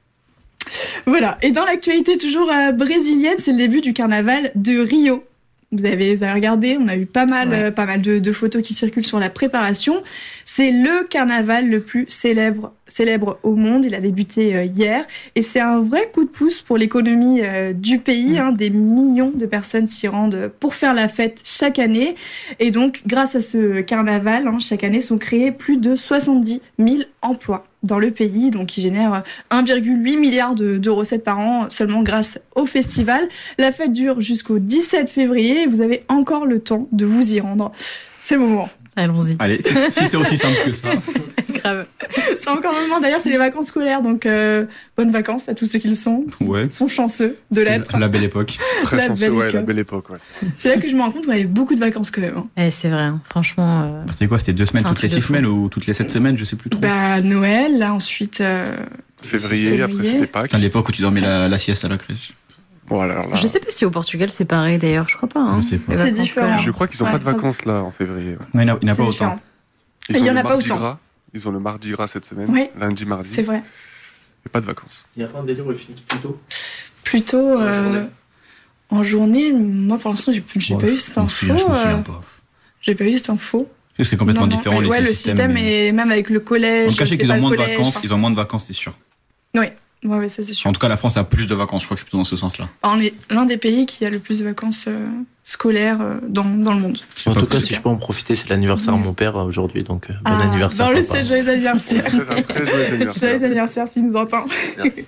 Voilà. Et dans l'actualité toujours euh, brésilienne, c'est le début du carnaval de Rio. Vous avez, vous avez regardé, on a eu pas mal,
Ouais.
euh, pas mal de, de photos qui circulent sur la préparation. C'est le carnaval le plus célèbre, célèbre au monde. Il a débuté euh, hier. Et c'est un vrai coup de pouce pour l'économie euh, du pays. Hein. Des millions de personnes s'y rendent pour faire la fête chaque année. Et donc, grâce à ce carnaval, hein, chaque année sont créés plus de soixante-dix mille emplois dans le pays, donc qui génère un virgule huit milliard de, de recettes par an seulement grâce au festival. La fête dure jusqu'au dix-sept février et vous avez encore le temps de vous y rendre. C'est le moment.
Allons-y.
Allez, si si c'était aussi simple que ça.
Grave.
C'est encore le moment. D'ailleurs, c'est les vacances scolaires, donc euh, bonnes vacances à tous ceux qui le sont.
Ouais.
Sont chanceux de l'être.
La belle époque.
Très
La
chanceux,
belle
ouais, la
école.
belle époque. Ouais.
C'est là que je me rends compte qu'on avait beaucoup de vacances quand même. hein.
Eh, c'est vrai, hein. Franchement. euh,
C'était quoi? C'était deux semaines
C'est un
toutes les
truc de
six
fou.
semaines ou toutes les sept semaines, je sais plus trop.
Bah, Noël, là ensuite. euh,
Février,
Février.
après c'était Pâques.
À l'époque où tu dormais la, la sieste à la crèche.
Voilà, alors là,
Je sais pas si au Portugal c'est pareil d'ailleurs, je crois pas. Hein.
Je sais pas.
Les
C'est
vacances
différent.
scolaires.
je crois qu'ils n'ont
Ouais,
pas de
ça-
vacances là en février. ouais.
Non, il n'y en a, il y en a
c'est
pas
différent.
autant.
Ils
Il y
ont
en
le
a pas
mardi
autant.
gras. Ils ont le mardi gras cette semaine.
Ouais.
Lundi, mardi.
C'est vrai.
Et pas de vacances.
Il y a pas un délire où ils finissent plus tôt.
Plutôt
Dans la
euh,
journée.
en journée, moi pour l'instant, j'ai, j'ai
Bon,
pas
je-
eu cette
je m'en
info.
souviens, je m'en souviens
euh,
pas.
J'ai pas eu cette info.
C'est complètement
Non, non,
différent,
mais
les
ouais, le
systèmes.
système,
mais-
et même avec le collège.
On me cachait
c'est
qu'ils
pas
ont
le
moins de
collège,
vacances.
enfin.
Ils ont moins de vacances, c'est sûr.
Oui, ouais, ouais, ça c'est sûr.
En tout cas, la France a plus de vacances. Je crois que c'est plutôt dans ce sens-là.
On est l'un des pays qui a le plus de vacances euh, scolaires euh, dans, dans le monde.
C'est
En
pas
tout cas,
possible.
si je peux en profiter, c'est l'anniversaire de mon père euh, aujourd'hui, donc euh, bon
Ah,
anniversaire.
Dans le
papa.
sait, joyeux anniversaire.
C'est un très joyeux anniversaire.
Joyeux anniversaire s'il nous entend.
Merci.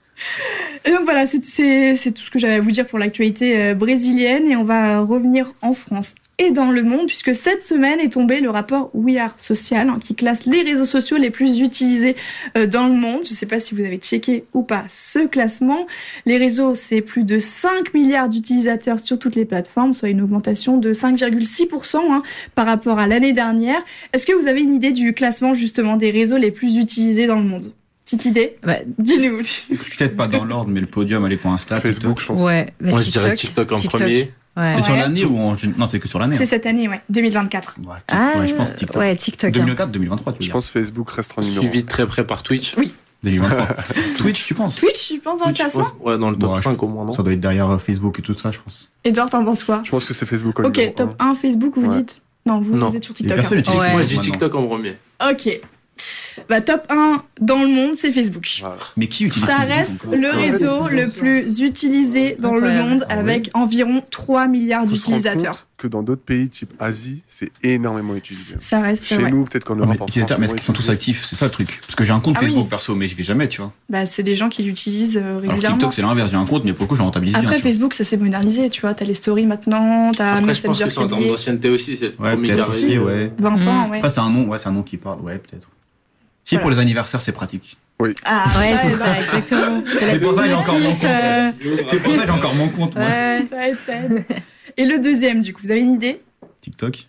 Et donc voilà, c'est, c'est, c'est tout ce que j'avais à vous dire pour l'actualité euh, brésilienne. Et on va revenir en France et dans le monde, puisque cette semaine est tombé le rapport We Are Social, hein, qui classe les réseaux sociaux les plus utilisés euh, dans le monde. Je ne sais pas si vous avez checké ou pas ce classement. Les réseaux, c'est plus de cinq milliards d'utilisateurs sur toutes les plateformes, soit une augmentation de cinq virgule six pour cent hein, par rapport à l'année dernière. Est-ce que vous avez une idée du classement justement des réseaux les plus utilisés dans le monde? Petite idée?
Bah,
Dis-nous.
Peut-être pas dans l'ordre, mais le podium, allez pour Insta.
Facebook, je pense.
ouais, bah,
Moi, je
TikTok.
dirais TikTok en premier.
Ouais.
C'est sur
Ouais.
l'année ou en gén- Non, c'est que sur l'année.
C'est
hein.
cette année, ouais, deux mille vingt-quatre.
Ouais,
Ah,
ouais, je pense TikTok.
ouais, TikTok. hein.
deux mille vingt-quatre, deux mille vingt-trois, tu veux
Je
dire.
pense Facebook restera en numéro.
Suivi de très près par Twitch.
deux mille vingt-trois. Twitch, tu penses?
Twitch, tu penses dans le
Twitch, je
classement?
pense- Ouais, dans le top
Ouais, je-
cinq au moins, non?
Ça doit être derrière euh, Facebook et tout ça, je pense.
Edouard, t'en penses quoi?
Je pense que c'est Facebook en
Ok,
numéro
top
un.
un Facebook, vous
Ouais.
dites? Non, vous,
Non.
vous êtes sur
Les
TikTok.
personnes
hein.
utilisent
Ouais.
Moi,
Moi,
je dis TikTok en premier.
Ok. Bah, top un dans le monde, c'est Facebook.
Voilà.
Mais qui utilise
Ça
Facebook
reste
encore
le réseau le plus utilisé dans le
Incroyable.
monde
Ah ouais.
avec environ trois milliards
Faut se rendre
d'utilisateurs.
compte que dans d'autres pays type Asie, c'est énormément utilisé.
Ça reste,
Chez
ouais.
nous, peut-être qu'en
Non, mais
Europe, en
utilisateurs,
France,
mais
c'est
est-ce qu'ils sont
moins
tous
utilisé.
actifs? C'est ça le truc. Parce que j'ai un compte
Ah oui.
Facebook perso, mais j'y vais jamais, tu vois.
Bah, c'est des gens qui l'utilisent euh,
Alors
régulièrement.
TikTok, c'est l'inverse. J'ai un compte, mais pour le coup, j'en rentabilise bien.
Après,
tu vois.
Facebook, ça s'est modernisé, tu vois. T'as les stories maintenant, t'as
Après, je pense
Messenger
que
qui
c'est en
est
termes
lié.
d'ancienneté aussi. C'est
Ouais,
trop
peut-être
milliards.
aussi, ouais.
vingt ans,
Mm.
ouais.
Après, c'est un nom, ouais, c'est un nom qui parle, ouais, peut-être. Si,
Voilà.
pour les anniversaires, c'est pratique.
Ah,
Ouais, c'est
ouais,
ça, exactement.
C'est pour ça que j'ai encore mon compte.
euh,
C'est pour ça que j'ai encore mon compte, moi.
Ouais.
ça aide, ça aide. Et le deuxième, du coup, vous avez une idée?
TikTok.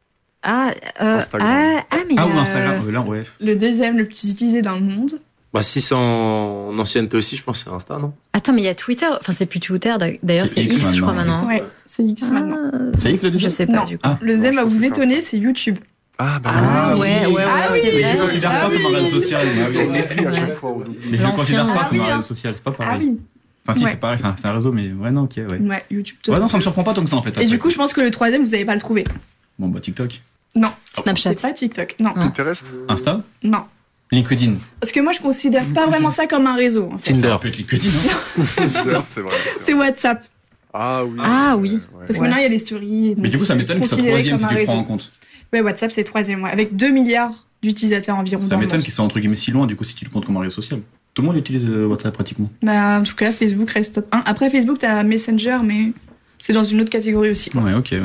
Ah, euh,
Instagram.
ah, ah, mais.
Ah,
il y
ou
a-
Instagram, euh, là, ouais.
Le deuxième le plus utilisé dans le monde.
Bah, si c'est en ancienneté aussi, je pense que c'est Insta, non?
Attends, mais il y a Twitter. Enfin, c'est plus Twitter. D'ailleurs,
C'est
c'est
X
X, je crois,
maintenant,
maintenant.
Ouais, c'est X
Ah,
maintenant.
C'est X le
Je
deuxième?
sais pas,
Non.
du coup.
Ah.
Le deuxième
Non,
va
je
vous
pense que c'est
étonner, c'est YouTube.
Ah, bah
Ah,
oui.
ouais, ouais, ouais.
Ah oui.
c'est
Mais je
vrai.
le considère
Ah
pas
oui.
comme un réseau social.
Ah oui, on
Mais
oublie à chaque fois. on oublie.
je le considère
L'ancien.
pas comme
Ah oui,
un
hein.
réseau social, c'est pas
Ah
pareil.
oui.
Enfin, si,
Ouais.
c'est pareil, enfin, c'est un réseau, mais ouais, non, ok, ouais.
Ouais, YouTube.
Ouais, non, ça me
total.
surprend pas tant que ça en fait.
Et
après.
du coup, je pense que le troisième, vous n'allez pas le trouver.
Bon, bah, TikTok.
Non.
Snapchat.
C'est pas TikTok. Non.
Ah.
Pinterest.
Insta.
Non.
LinkedIn.
Parce que moi, je considère pas vraiment ça comme un réseau. En fait.
Tinder.
Ça peut être LinkedIn, hein.
D'ailleurs, c'est vrai.
C'est WhatsApp.
Ah oui.
Ah oui.
Ouais.
Parce que
Ouais.
maintenant, il y a les stories.
Mais du coup, ça m'étonne que ce soit troisième si tu le prends en compte.
Ouais, WhatsApp, c'est troisième, ouais. Avec deux milliards d'utilisateurs environ.
Ça
dans le
m'étonne
monde.
qu'ils soient entre guillemets si loin, du coup, si tu le comptes comme un réseau social. Tout le monde utilise euh, WhatsApp pratiquement.
Bah, en tout cas, Facebook reste top un. Après, Facebook, t'as Messenger, mais c'est dans une autre catégorie aussi. quoi.
Ouais, ok. Ouais.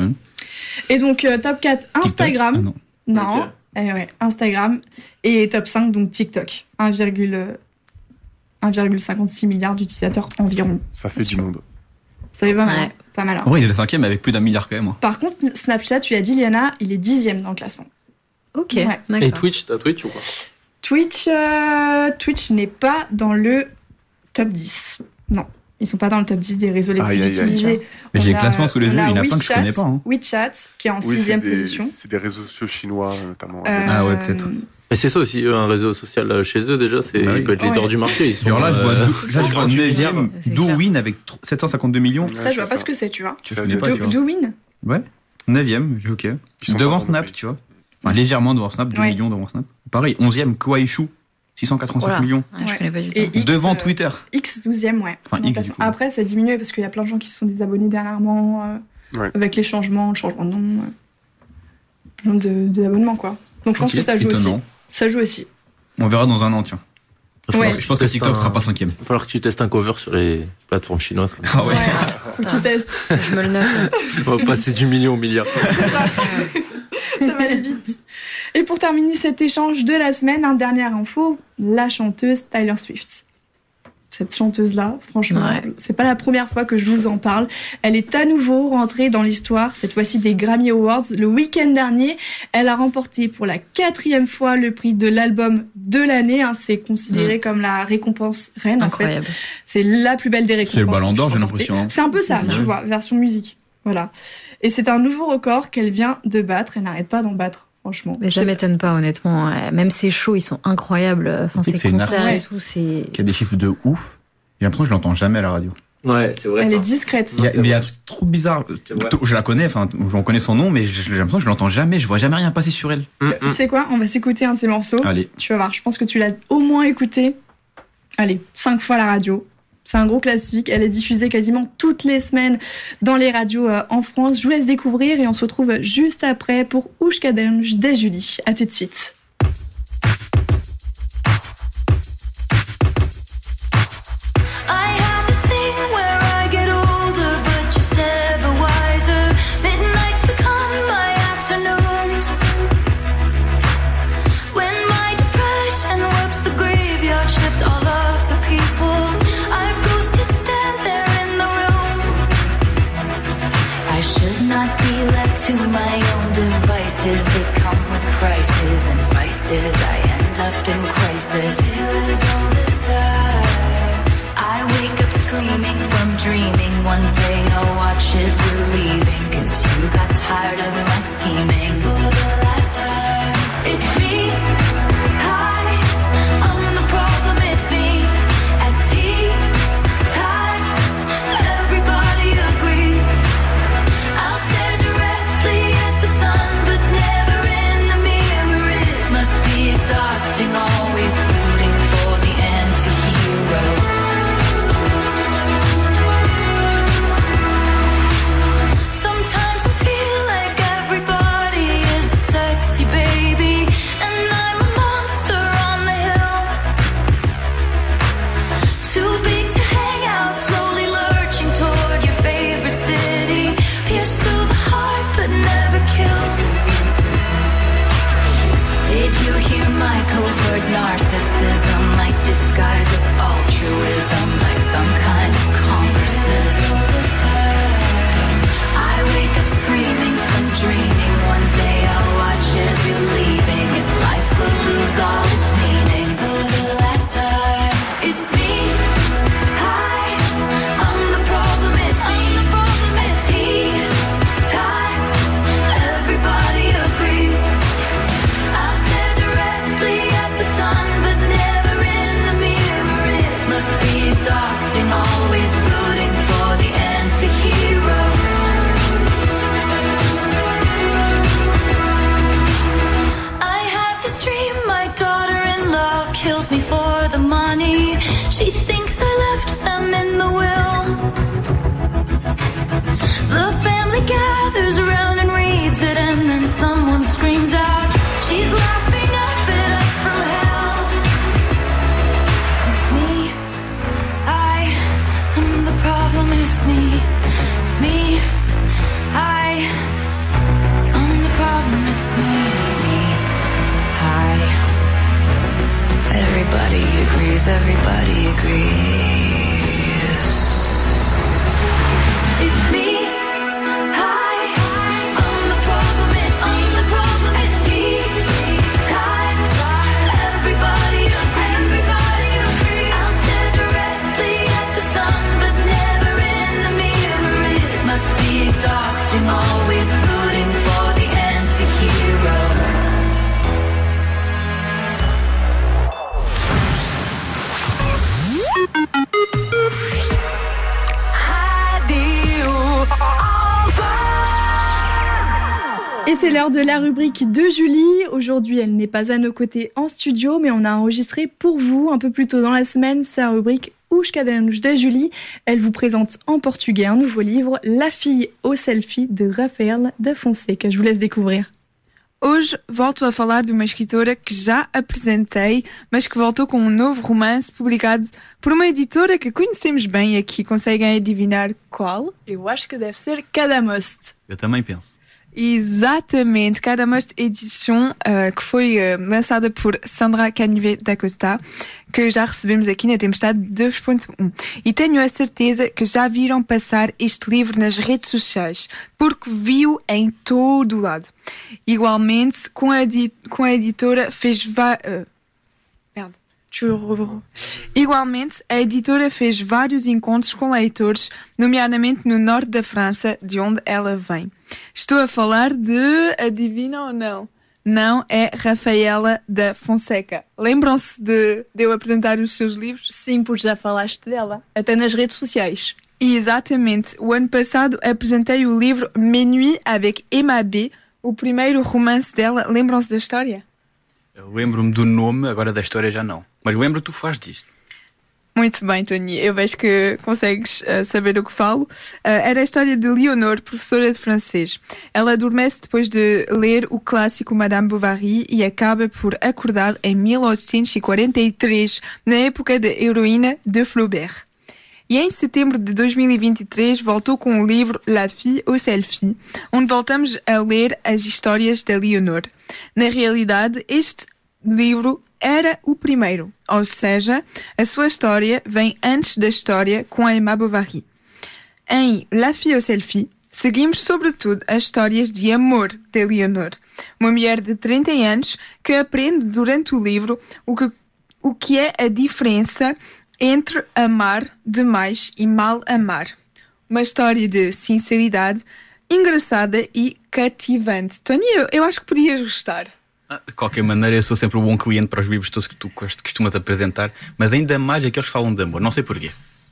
Et donc, euh, top quatre,
TikTok.
Instagram.
Ah, non.
Non.
Ok.
Eh ouais, Instagram. Et top cinq, donc TikTok. un virgule cinquante-six milliards d'utilisateurs environ.
Ça fait du monde.
Ça fait pas mal.
Ouais.
hein. Pas mal. hein.
En vrai, il est le cinquième avec plus d'un milliard quand même. hein.
Par contre, Snapchat, tu as dit, Liana, il est dixième dans le classement.
Ok,
Ouais.
d'accord.
Et Twitch, t'as Twitch ou pas?
Twitch, euh, Twitch n'est pas dans le top dix. Non. Ils sont pas dans le top dix des réseaux les
Aïe,
plus
aïe, aïe.
utilisés.
Mais
On
j'ai le
a-
classement sous les
on
yeux,
a
il y en a plein que je
WeChat,
connais pas. hein.
WeChat, qui est en
Oui, c'est
sixième
des,
position.
c'est des réseaux sociaux chinois notamment.
Euh,
Ah ouais, peut-être.
Mais c'est ça aussi, eux, un réseau social euh, chez eux, déjà, c'est,
Bah oui.
ils peuvent être leader
Ouais.
du marché. Ils sont,
Genre là, je vois,
euh,
Dou- là, je vois
quarante-huit
neuvième,
milliards.
C'est clair.
Douyin avec tr- sept cent cinquante-deux millions.
Ouais,
Ça, je vois
c'est
pas
ça.
ce que c'est, tu vois.
C'est
Je connais pas,
asiatique.
tu vois.
Douyin.
Ouais, neuvième, ok.
Ils sont
Devant
pas dans
Snap,
le
tu vois. Enfin, légèrement devant Snap, deux
Ouais.
millions devant Snap. Pareil, onzième, Kuaishu, six cent quatre-vingt-cinq
Voilà.
millions.
Ouais, je
Ouais.
connais pas du tout.
Et X,
Devant
euh,
Twitter.
X douzième, ouais.
Enfin,
dans le
X,
classement.
du coup.
Après, ça a diminué parce qu'il y a plein de gens qui se sont désabonnés dernièrement euh,
Ouais.
avec les changements, le changement de nom, euh, le nombre de- d'abonnements, quoi. Donc je pense
Ok,
que ça joue
étonnant.
aussi. Ça joue aussi.
On verra dans un an, tiens.
Ouais.
Je pense que TikTok sera pas cinquième.
Il va falloir que tu testes un cover sur les plateformes chinoises.
Ah ouais.
Faut que tu testes.
Je me le note. ouais.
On va passer du million au milliard.
Ça va aller vite. Et pour terminer cet échange de la semaine, un dernier info, la chanteuse Taylor Swift. Cette chanteuse-là, franchement,
Ouais.
c'est pas la première fois que je vous en parle. Elle est à nouveau rentrée dans l'histoire, cette fois-ci des Grammy Awards. Le week-end dernier, elle a remporté pour la quatrième fois le prix de l'album de l'année. hein. C'est considéré comme la récompense reine, en fait.
Incroyable.
C'est la plus belle des récompenses.
C'est le Ballon
qu'on
d'Or,
puisse
j'ai
remporter.
l'impression, hein.
C'est un peu ça,
C'est ça.
tu vois, version musique. Voilà. Et c'est un nouveau record qu'elle vient de battre. Elle n'arrête pas d'en battre, franchement.
Mais
Je
ça
sais
m'étonne pas, honnêtement. Ouais. Même ses shows, ils sont incroyables. Enfin,
Tu sais que
ses
c'est une
concerts et
artiste
tout, c'est.
Qui a des chiffres de ouf. J'ai l'impression que je l'entends jamais à la radio.
Ouais, c'est vrai.
Elle
ça.
est discrète.
Il y a-
c'est
mais il y a un
vrai.
truc trop bizarre.
C'est vrai.
Je la connais, enfin, j'en connais son nom, mais j'ai l'impression que je l'entends jamais. Je vois jamais rien passer sur elle.
Hum,
Tu
hum.
sais quoi? On va s'écouter un de ses morceaux.
Allez.
Tu vas voir, je pense que tu l'as au moins écouté. Allez, cinq fois à la radio. C'est un gros classique. Elle est diffusée quasiment toutes les semaines dans les radios euh, en France. Je vous laisse découvrir et on se retrouve juste après pour Ouch Kadenj des Julie. À tout de suite.
I have this thing where I get older, but just never wiser. Midnights become my afternoons. When my depression works the graveyard shift, all of the people I've ghosted stand there in the room. I should not be left to my own devices. They come with prices and vices. I end up in crisis. Feelings all this time. I wake up screaming from dreaming. One day I'll watch as you're leaving, 'cause you got tired of my scheming. For the last time, it's me. Hi, I'm the problem, it's me. At tea time, everybody agrees. I'll stare directly at the sun, but never in the mirror. It must be exhausting all He thinks I left them in the will. The family gathers around and reads it, and then someone screams out, she's laughing up at us from hell. It's me, I am the problem, it's me, it's me, I am the problem, it's me, it's me, I. Everybody agrees, everybody agrees. It's me. Exhausting, always rooting for the anti-hero.
Et c'est l'heure de la rubrique de Julie. Aujourd'hui, elle n'est pas à nos côtés en studio, mais on a enregistré pour vous, un peu plus tôt dans la semaine, sa rubrique Os Cadernos da Julie. Elle vous présente en portugais un nouveau livre, La fille au selfie, de Rafael da Fonseca. Je vous laisse découvrir.
Hoje volto a falar de uma escritora que já apresentei, mas que voltou com um novo romance publicado por uma editora que conhecemos bem aqui. Conseguem adivinhar qual?
Eu acho que deve ser Cadamost.
Eu também penso.
Exatamente, Cadamost Edition, uh, que foi uh, lançada por Sandra Canivet da Costa, que já recebemos aqui na Tempestade dois ponto um. E tenho a certeza que já viram passar este livro nas redes sociais, porque viu em todo o lado. Igualmente, com a, edi- com a editora fez... Va- uh, merde. Igualmente, a editora fez vários encontros com leitores, nomeadamente no norte da França, de onde ela vem. Estou a falar de... Adivinam ou não? Não, é Rafaela da Fonseca. Lembram-se de, de eu apresentar os seus livros?
Sim, porque já falaste dela, até nas redes sociais.
Exatamente. O ano passado apresentei o livro Minuit avec Emma B, o primeiro romance dela. Lembram-se da história?
Eu lembro-me do nome, agora da história já não. Mas lembro que tu falaste disto.
Muito bem, Tony. Eu vejo que consegues uh, saber o que falo. Uh, era a história de Leonor, professora de francês. Ela adormece depois de ler o clássico Madame Bovary e acaba por acordar em mil oitocentos e quarenta e três, na época da heroína de Flaubert. E em setembro de dois mil e vinte e três voltou com o livro La fille au selfie, onde voltamos a ler as histórias da Leonor. Na realidade, este livro era o primeiro, ou seja, a sua história vem antes da história com a Emma Bovary. Em La fille au selfie, seguimos sobretudo as histórias de amor de Leonor, uma mulher de trinta anos que aprende durante o livro o que, o que é a diferença entre amar demais e mal amar. Uma história de sinceridade, engraçada e cativante. Tony, eu, eu acho que podias gostar.
Ah, de qualquer maneira, eu sou sempre um bom cliente para os livros todos que tu costumas apresentar, mas ainda mais aqueles que falam de amor, não sei porquê.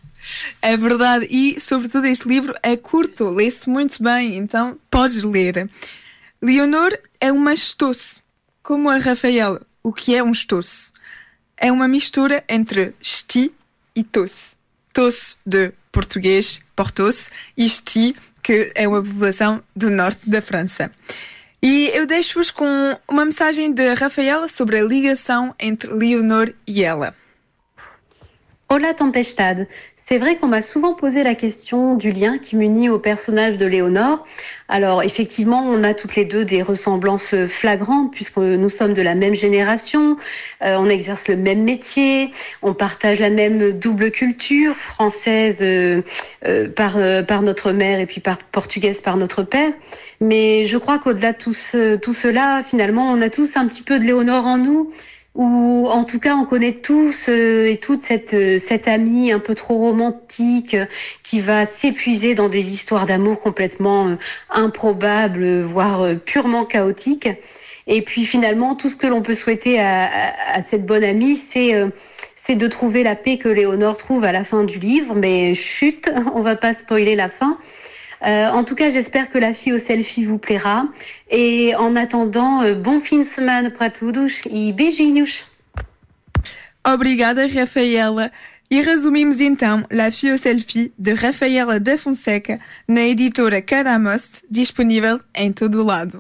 É verdade, e sobretudo este livro é curto, lê-se muito bem, então podes ler. Leonor é uma estosse, como a Rafaela. O que é um estosse? É uma mistura entre esti e tosse. Tosse de português, Portosse, e esti, que é uma população do norte da França. E eu deixo-vos com uma mensagem de Rafaela sobre a ligação entre Leonor et elle.
Hola Tempestade. C'est vrai qu'on m'a souvent posé la question du lien qui m'unit au personnage de Léonore. Alors effectivement, on a toutes les deux des ressemblances flagrantes puisque nous sommes de la même génération, euh, on exerce le même métier, on partage la même double culture, française euh, euh, par, euh, par notre mère et puis par portugaise par notre père. Mais je crois qu'au-delà de tout, ce, tout cela, finalement, on a tous un petit peu de Léonore en nous. Ou en tout cas on connaît tous euh, et toutes cette, euh, cette amie un peu trop romantique euh, qui va s'épuiser dans des histoires d'amour complètement euh, improbables, voire euh, purement chaotiques. Et puis finalement tout ce que l'on peut souhaiter à, à, à cette bonne amie, c'est, euh, c'est de trouver la paix que Léonore trouve à la fin du livre. Mais chut, on va pas spoiler la fin. Euh, en tout cas, j'espère que La fille au selfie vous plaira. Et en attendant, euh, bon fim de semana para todos e beijinhos.
Obrigada, Rafaela. E resumimos então La Fille au Selfie, de Rafaela da Fonseca, na editora Caramost, disponível em todo lado.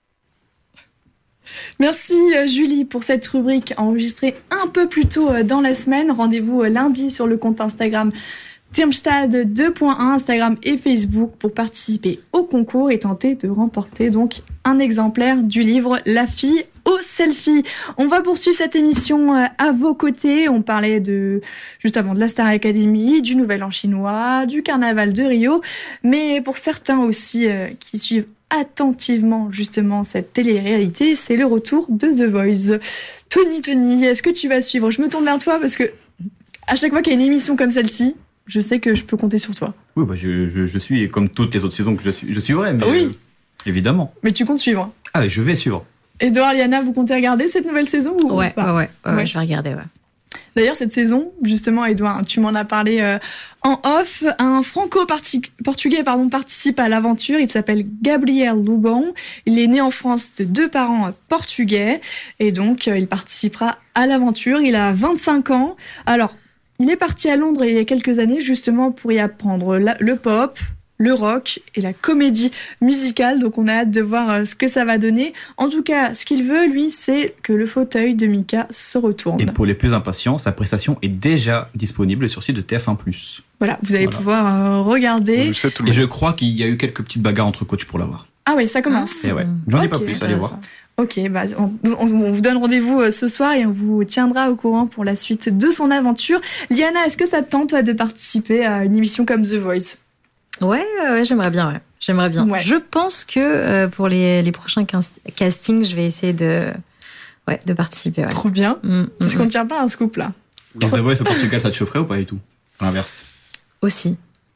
Merci euh, Julie pour cette rubrique enregistrée un peu plus tôt euh, dans la semaine. Rendez-vous euh, lundi sur le compte Instagram Tirmstad deux point un, Instagram et Facebook pour participer au concours et tenter de remporter donc un exemplaire du livre La Fille au Selfie. On va poursuivre cette émission euh, à vos côtés. On parlait de juste avant de la Star Academy, du Nouvel An chinois, du Carnaval de Rio, mais pour certains aussi euh, qui suivent attentivement justement cette télé-réalité, c'est le retour de The Voice. Tony, Tony, est-ce que tu vas suivre ? Je me tourne vers toi parce que à chaque fois qu'il y a une émission comme celle-ci, je sais que je peux compter sur toi.
Oui, bah je, je, je suis comme toutes les autres saisons que je, suis, je suivrai, mais
oui.
euh, évidemment.
Mais tu comptes suivre ?
Ah, je vais suivre.
Edouard, Liana, vous comptez regarder cette nouvelle saison ou
Ouais,
pas ?
ouais, ouais, ouais,
Ouais.
je vais regarder, ouais.
D'ailleurs, cette saison, justement, Edouard, tu m'en as parlé euh, en off, un franco-portugais pardon, participe à l'aventure. Il s'appelle Gabriel Lubon. Il est né en France de deux parents portugais et donc euh, il participera à l'aventure. Il a vingt-cinq ans. Alors, il est parti à Londres il y a quelques années justement pour y apprendre la, le pop, le rock et la comédie musicale. Donc on a hâte de voir euh, ce que ça va donner. En tout cas, ce qu'il veut, lui, c'est que le fauteuil de Mika se retourne.
Et pour les plus impatients, sa prestation est déjà disponible sur le site de T F un plus.
Voilà, vous allez
Voilà.
pouvoir euh, regarder.
Et je crois qu'il y a eu quelques petites bagarres entre coachs pour l'avoir.
Ah oui, ça commence.
Et ouais, j'en dis
Ok,
pas plus, allez voir.
Ok, bah, on, on- on vous donne rendez-vous euh, ce soir et on vous tiendra au courant pour la suite de son aventure. Liana, est-ce que ça te tente, toi, de participer à une émission comme The Voice ?
Ouais, ouais, j'aimerais bien, ouais. J'aimerais bien.
Ouais.
Je pense que euh, pour les, les prochains cast- castings, je vais essayer de, ouais, de participer. Ouais.
Trop bien.
Mm, mm,
Est-ce qu'on
mm.
ne tient pas un scoop, là ?
Et The Voice au Portugal, ça te chaufferait ou pas du tout ? À l'inverse.
Aussi.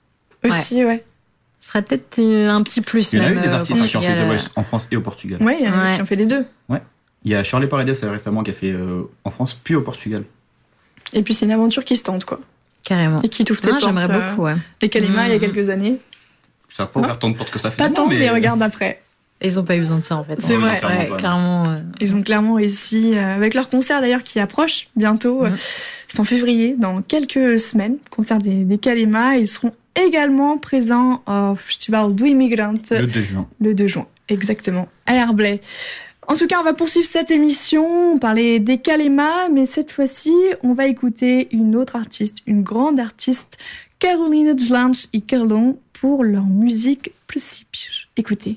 Aussi, ouais.
Ce serait peut-être euh, un petit plus.
Il y en a
même,
eu des
euh,
artistes qui ont fait The
Portugal,
Voice en France et au Portugal.
Ouais, il y en a
Ouais.
qui ont fait les deux.
Ouais. Il y a Shirley Paredes euh, récemment qui a fait euh, en France puis au Portugal.
Et puis, c'est une aventure qui se tente, quoi.
Carrément.
Et qui t'ouvre tes
Ah,
portes.
j'aimerais
euh,
beaucoup, ouais.
Les Kalima,
Mm.
il y a quelques années.
Ça n'a pas ouvert tant de portes que ça fait.
Pas tant, mais regarde après.
Ils n'ont pas eu besoin de ça, en fait.
C'est
Ouais,
vrai.
ouais, clairement. euh,
Ils ont clairement réussi, euh, avec leur concert d'ailleurs qui approche bientôt.
Mm.
euh, C'est en février, dans quelques semaines, concert des, des Kalema. Ils seront également présents au Festival do Imigrante
Le deux juin.
le deux juin, exactement, à Herblay. En tout cas, on va poursuivre cette émission. On parlait des Kalema, mais cette fois-ci, on va écouter une autre artiste, une grande artiste, Carolina Deslandes et Carlon, pour leur musique Princípios. Écoutez.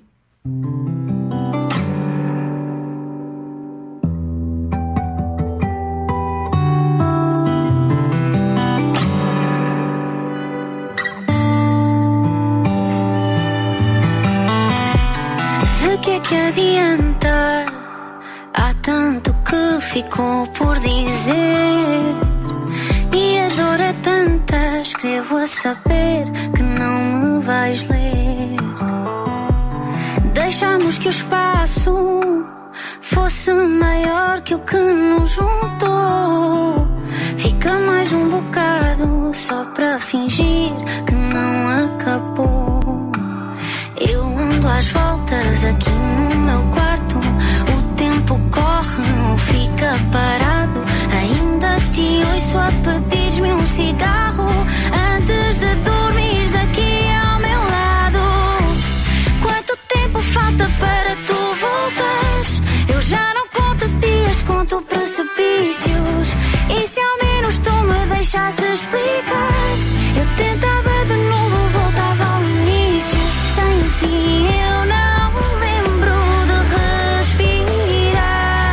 De que é que adianta? Há tanto que ficou por dizer. E a dor é tanta, escrevo a saber que não me vais ler. Deixamos que o espaço fosse maior que o que nos juntou. Fica mais um bocado só para fingir que não acabou. Eu ando às voltas aqui no meu quarto. O tempo corre, não fica parado. Ainda te ouço a pedir-me um cigarro antes de dormires aqui ao meu lado. Quanto tempo falta para tu voltares? Eu já não conto dias, conto precipícios. E se ao menos tu me deixasses explicar? Eu tentava de novo, voltava ao início. Sem ti eu não me lembro de respirar.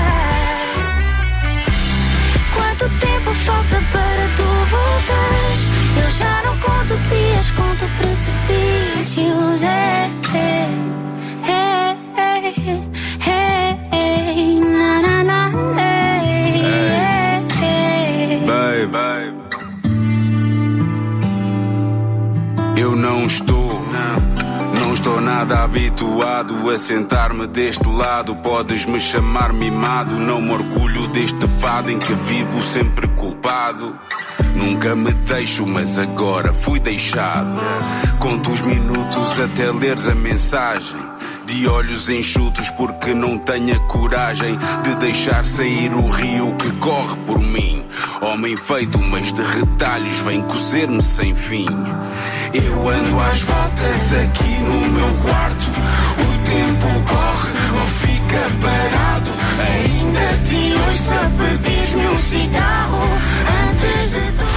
Quanto tempo falta para tu voltares? Eu já não conto dias, conto precipícios. É, é, é, é, é, na, na, na, é, é, é.
Babe, eu não estou, não estou nada habituado a sentar-me deste lado. Podes me chamar mimado, não me orgulho deste fado em que vivo sempre culpado. Nunca me deixo, mas agora fui deixado. Conto os minutos até leres a mensagem. de olhos enxutos porque não tenho a coragem de deixar sair o rio que corre por mim. Homem feito, mas de retalhos vem cozer-me sem fim. Eu ando às voltas aqui no meu quarto. O tempo corre ou fica parado. Ainda te ouço a pedir-me um cigarro antes de tu.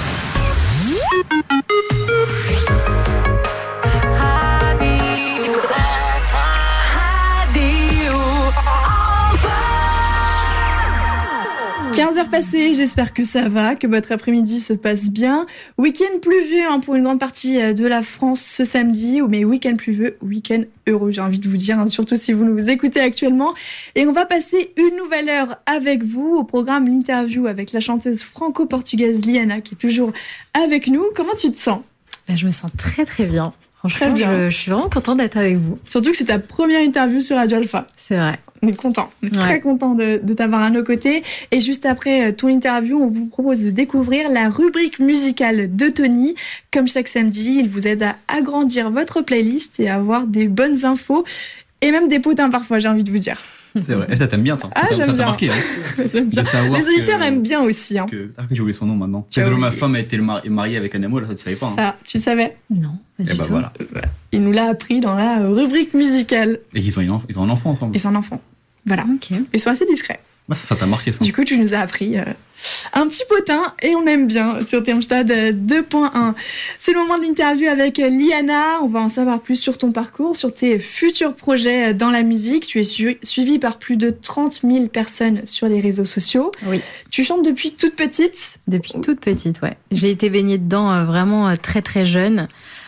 quinze heures passées, j'espère que ça va, que votre après-midi se passe bien. Week-end pluvieux hein, pour une grande partie de la France ce samedi, mais week-end pluvieux, week-end heureux, j'ai envie de vous dire, hein, surtout si vous nous écoutez actuellement. Et on va passer une nouvelle heure avec vous, au programme l'interview avec la chanteuse franco-portugaise Liana, qui est toujours avec nous. Comment tu te sens ?
Ben, je me sens très très bien. Franchement,
très bien.
Je, je suis vraiment contente d'être avec vous.
Surtout que c'est ta première interview sur Radio Alpha.
C'est vrai.
On est content, on est
Ouais.
très content de, de t'avoir à nos côtés. Et juste après ton interview, on vous propose de découvrir la rubrique musicale de Tony. Comme chaque samedi, il vous aide à agrandir votre playlist et à avoir des bonnes infos et même des potins parfois, j'ai envie de vous dire.
C'est vrai. Et ça t'aime bien, toi.
Ah,
ça t'a-
j'aime
ça t'a
bien.
marqué, hein.
J'aime bien.
De savoir
Les auditeurs
que-
aiment bien aussi. Hein.
Que... Ah, que j'ai oublié son nom maintenant.
Ah
Que
oui.
ma femme a été mar- mariée avec un amour, là, ça tu savais pas. Hein.
Ça, tu savais ?
Non.
Et bah voilà.
Il nous l'a appris dans la rubrique musicale.
Et ils ont, une enf- ils ont un enfant ensemble.
Et son enfant. Voilà. Ils sont assez discrets.
Bah, ça, ça t'a marqué, ça.
Du coup, tu nous as appris euh, un petit potin et on aime bien sur Termstad euh, deux point un. C'est le moment de l'interview avec euh, Liana. On va en savoir plus sur ton parcours, sur tes futurs projets euh, dans la musique. Tu es su- suivie par plus de trente mille personnes sur les réseaux sociaux.
Oui.
Tu chantes depuis toute petite ?
Depuis toute petite, ouais. J'ai été baignée dedans euh, vraiment euh, très très jeune.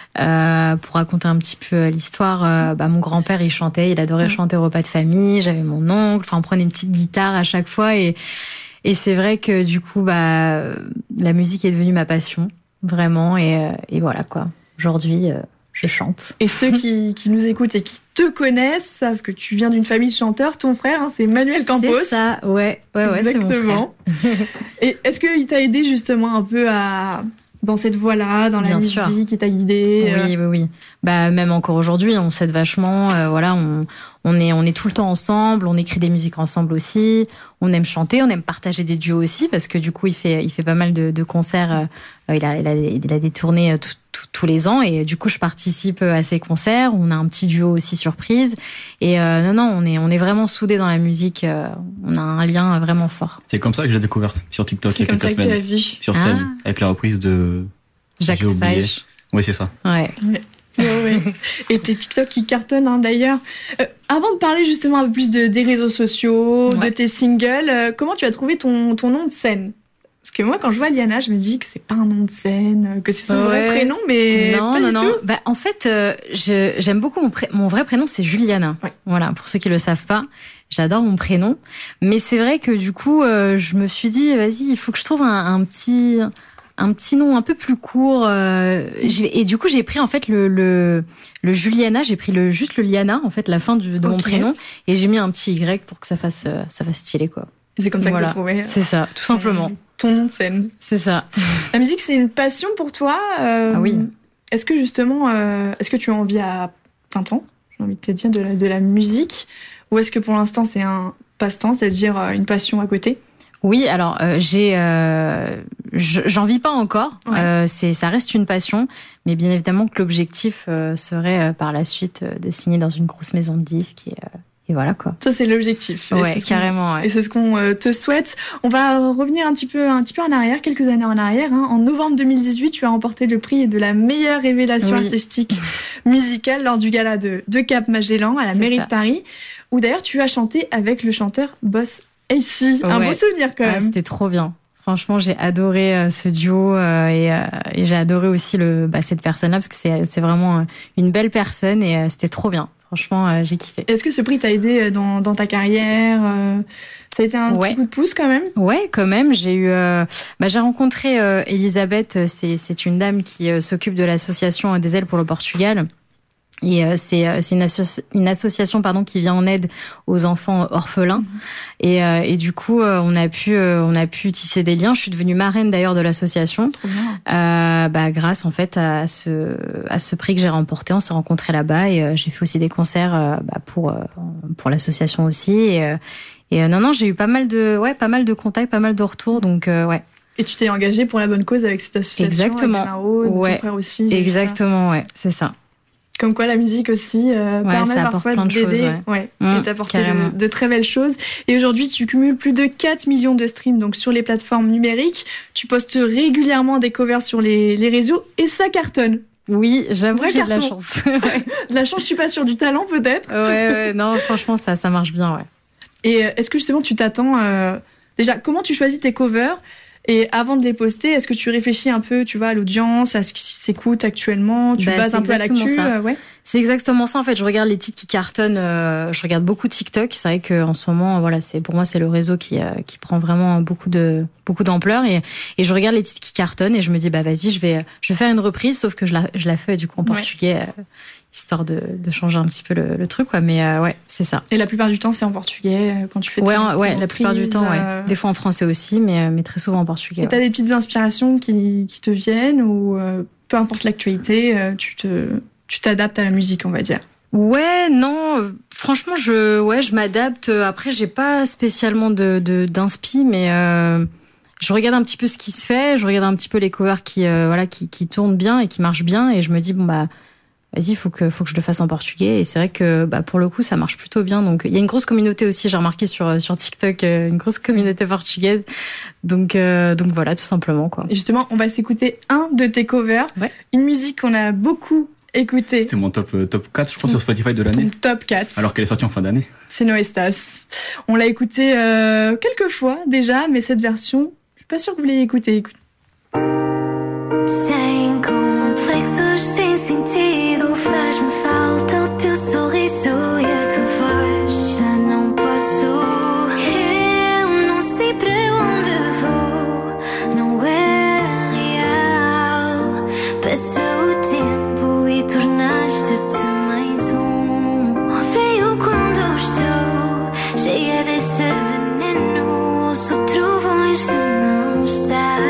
Euh, pour raconter un petit peu l'histoire, euh, bah, mon grand-père il chantait, il adorait chanter au repas de famille. J'avais mon oncle, enfin on prenait une petite guitare à chaque fois et et c'est vrai que du coup bah la musique est devenue ma passion vraiment et euh, et voilà quoi. Aujourd'hui euh, je chante.
Et ceux qui, qui nous écoutent et qui te connaissent savent que tu viens d'une famille de chanteurs. Ton frère, hein, c'est Manuel Campos.
C'est ça, ouais, ouais, ouais, c'est mon
Exactement. Et est-ce qu'il t'a aidé justement un peu à dans cette voie-là, dans la
Bien
musique,
sûr.
il t'a guidé euh,
Oui, oui, oui. Bah, même encore aujourd'hui, on s'aide vachement. euh, voilà, on, on, est, on est tout le temps ensemble, on écrit des musiques ensemble aussi. On aime chanter, on aime partager des duos aussi, parce que du coup, il fait, il fait pas mal de, de concerts. euh, il, a, il, a, il a des tournées euh, tout- tout- tous les ans, et du coup, je participe à ses concerts. On a un petit duo aussi surprise. Et euh, non, non, on est, on est vraiment soudés dans la musique. euh, on a un lien vraiment fort.
C'est comme ça que je l'ai découverte sur TikTok il y a
comme
quelques
ça que tu
semaines.
l'as vu.
Sur
Ah.
scène, avec la reprise de.
Jacques
J'ai oublié.
Spage.
Oui, c'est ça.
Ouais.
Ouais, ouais. Et tes TikTok qui cartonnent hein, d'ailleurs. Euh, avant de parler justement un peu plus de, des réseaux sociaux,
Ouais.
de tes singles, euh, comment tu as trouvé ton, ton nom de scène ? Parce que moi, quand je vois Liana, je me dis que c'est pas un nom de scène, que c'est son vrai
Ouais.
prénom, mais
non,
pas
non,
du
non.
tout.
Bah, en fait, euh, je- j'aime beaucoup mon, pré- mon vrai prénom, c'est Juliana. Voilà, pour ceux qui le savent pas, j'adore mon prénom. Mais c'est vrai que du coup, euh, je me suis dit, vas-y, il faut que je trouve un, un petit, un petit nom un peu plus court. euh, j'ai- et du coup, j'ai pris en fait le, le, le Juliana, j'ai pris le, juste le Liana, en fait, la fin du- de mon
Ok.
prénom, et j'ai mis un petit Y pour que ça fasse, euh, ça fasse stylé, quoi.
Et c'est comme ça
Voilà.
que tu as trouvé.
C'est ça, tout simplement.
Ton nom de scène.
C'est ça.
La musique, c'est une passion pour toi. euh,
Ah oui.
Est-ce que justement, euh, est-ce que tu as envie à plein temps, j'ai envie de te dire, de la, de la musique, ou est-ce que pour l'instant c'est un passe-temps, c'est-à-dire euh, une passion à côté ?
Oui, alors euh, j'ai, euh, je- j'en vis pas encore.
Ouais.
Euh, c'est, ça reste une passion, mais bien évidemment que l'objectif euh, serait euh, par la suite euh, de signer dans une grosse maison de disques et, euh, et voilà quoi.
Ça, c'est l'objectif. Et
Ouais,
c'est ce qu'on-
carrément. Ouais.
Et c'est ce qu'on euh, te souhaite. On va euh, revenir un petit peu, un petit peu en arrière, quelques années en arrière. hein. En novembre deux mille dix-huit, tu as remporté le prix de la meilleure révélation
Oui.
artistique musicale lors du gala de, de Cap Magellan à la
C'est
mairie
ça.
de Paris, où d'ailleurs tu as chanté avec le chanteur Boss A C. Un
Ouais.
beau souvenir quand
Ah,
même.
c'était trop bien. Franchement, j'ai adoré euh, ce duo euh, et, euh, et j'ai adoré aussi le, bah, cette personne-là parce que c'est, c'est vraiment euh, une belle personne et euh, c'était trop bien. Franchement, euh, j'ai kiffé.
Est-ce que ce prix t'a aidé euh, dans, dans ta carrière euh, Ça a été un
Ouais.
petit coup de pouce quand même.
Ouais, quand même. J'ai eu, euh, bah, j'ai rencontré euh, Elisabeth. C'est, c'est une dame qui euh, s'occupe de l'association des ailes pour le Portugal. Et euh, c'est, euh, c'est une, asso- une association pardon, qui vient en aide aux enfants orphelins. Mmh. Et, euh, et du coup, euh, on, a pu, euh, on a pu tisser des liens. Je suis devenue marraine d'ailleurs de l'association. Mmh. Euh, bah, grâce en fait à ce, à ce prix que j'ai remporté. On s'est rencontrés là-bas et euh, j'ai fait aussi des concerts euh, bah, pour, euh, pour l'association aussi. Et, euh, et euh, non, non, j'ai eu pas mal de, ouais, pas mal de contacts, pas mal de retours. Donc, euh, ouais.
Et tu t'es engagée pour la bonne cause avec cette association.
Exactement.
Avec Maro,
ouais.
ton frère aussi.
Exactement, ouais, c'est ça.
Comme quoi la musique aussi euh,
ouais,
permet parfois
plein de
d'aider
choses, ouais.
Ouais,
mmh,
et d'apporter de, de très belles choses. Et aujourd'hui, tu cumules plus de quatre millions de streams donc sur les plateformes numériques. Tu postes régulièrement des covers sur les, les réseaux et ça cartonne.
Oui, j'avoue que j'ai
carton.
de la chance. ouais.
De la chance, je suis pas sûre, du talent peut-être.
Ouais, ouais, non, franchement, ça, ça marche bien, ouais.
Et est-ce que justement tu t'attends... Euh... Déjà, comment tu choisis tes covers ? Et avant de les poster, est-ce que tu réfléchis un peu, tu vois, à l'audience, à ce qui s'écoute actuellement, tu bah, bases un peu à l'actu euh, ouais.
C'est exactement ça. En fait, je regarde les titres qui cartonnent. Euh, je regarde beaucoup TikTok. C'est vrai qu'en ce moment, voilà, c'est pour moi c'est le réseau qui euh, qui prend vraiment beaucoup de beaucoup d'ampleur et et je regarde les titres qui cartonnent et je me dis bah vas-y, je vais je vais faire une reprise, sauf que je la je la fais du coup en portugais. Ouais. Euh, histoire de, de changer un petit peu le, le truc, quoi. Mais euh, ouais, c'est ça.
Et la plupart du temps, c'est en portugais quand tu fais tes
Ouais,
tes
ouais, la plupart du temps, ouais. Euh... Des fois en français aussi, mais, mais très souvent en portugais.
Et t'as
ouais.
des petites inspirations qui, qui te viennent ou euh, peu importe l'actualité, euh, tu te, tu t'adaptes à la musique, on va dire.
Ouais, non, euh, franchement, je, ouais, je m'adapte. Après, j'ai pas spécialement de, de, d'inspi, mais euh, je regarde un petit peu ce qui se fait, je regarde un petit peu les covers qui, euh, voilà, qui, qui tournent bien et qui marchent bien, et je me dis, bon, bah, vas-y, il faut que, faut que je le fasse en portugais. Et c'est vrai que bah, pour le coup, ça marche plutôt bien. Donc, il y a une grosse communauté aussi, j'ai remarqué sur, sur TikTok, euh, une grosse communauté portugaise. Donc, euh, donc voilà, tout simplement, quoi.
Et justement, on va s'écouter un de tes covers.
Ouais.
Une musique qu'on a beaucoup écoutée.
C'était mon top, euh, top quatre, je crois, sur Spotify de l'année.
Top quatre.
Alors qu'elle est sortie en fin d'année.
C'est No Estas. On l'a écoutée euh, quelques fois déjà, mais cette version, je suis pas sûre que vous l'ayez écoutée. Écoute.
Sem complexos, sem sentido, faz-me falta o teu sorriso e a tua voz. Já não posso, eu não sei para onde vou, não é real. Passa o tempo e tornaste-te mais um. Odeio quando estou cheia desse veneno, ouço trovões se não estás.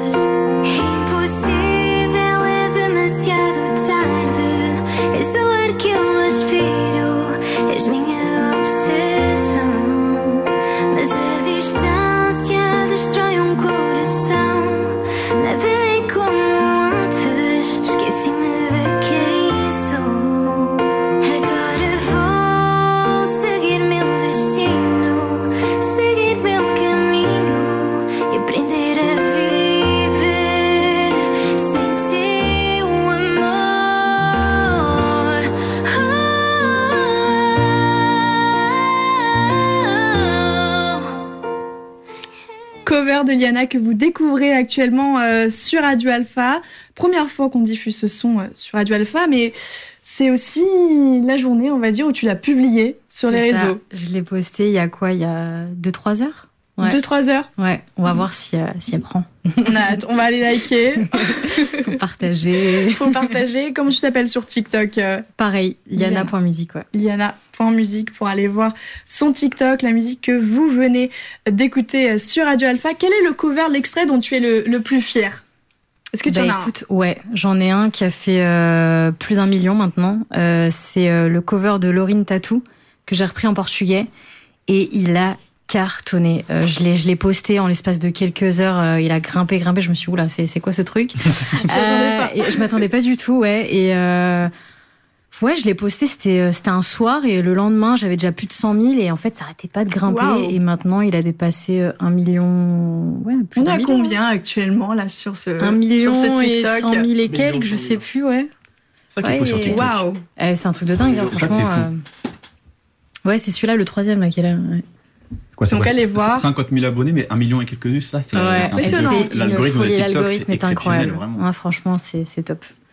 De Liana que vous découvrez actuellement euh, sur Radio Alpha. Première fois qu'on diffuse ce son euh, sur Radio Alpha, mais c'est aussi la journée, on va dire, où tu l'as publié sur
c'est
les
ça.
réseaux.
Je l'ai posté il y a quoi ? Il y a deux trois heures ?
Ouais. deux trois heures.
Ouais, on va mmh. voir si, euh, si elle prend.
On a hâte, on va aller liker.
Faut partager.
Faut partager. Comment tu t'appelles sur TikTok ?
Pareil, liana point musique, ouais.
liana point musique pour aller voir son TikTok, la musique que vous venez d'écouter sur Radio Alpha. Quel est le cover, l'extrait dont tu es le, le plus fier ? Est-ce que tu
bah
en as
écoute, un ? Ouais, j'en ai un qui a fait euh, plus d'un million maintenant. Euh, c'est euh, le cover de Laurine Tattoo que j'ai repris en portugais et il a cartonné. Euh, je l'ai, je l'ai posté en l'espace de quelques heures. Euh, il a grimpé, grimpé. Je me suis dit, oula, c'est, c'est quoi ce truc ? euh, pas. Et je m'attendais pas du tout, ouais. Et euh, ouais, je l'ai posté. C'était, c'était un soir et le lendemain, j'avais déjà plus de cent mille et en fait, ça arrêtait pas de grimper. Wow. Et maintenant, il a dépassé un million. Ouais, plus
On
d'un
a
million,
combien hein. actuellement là sur ce
un million
sur ce
et
TikTok
cent mille et quelques, je sais plus, ouais.
C'est ça qu'il ouais, faut sur TikTok.
Waouh.
Euh, c'est un truc de dingue, hein, franchement.
C'est
euh... Ouais, c'est celui-là, le troisième là, qui est là. Ouais.
Quoi,
donc allez voir.
cinquante mille abonnés, mais un million et quelques vues, ça c'est,
ouais,
c'est impressionnant.
C'est
l'algorithme,
folie,
de TikTok,
l'algorithme
c'est
est incroyable.
Vraiment.
Ouais, franchement, c'est, c'est top.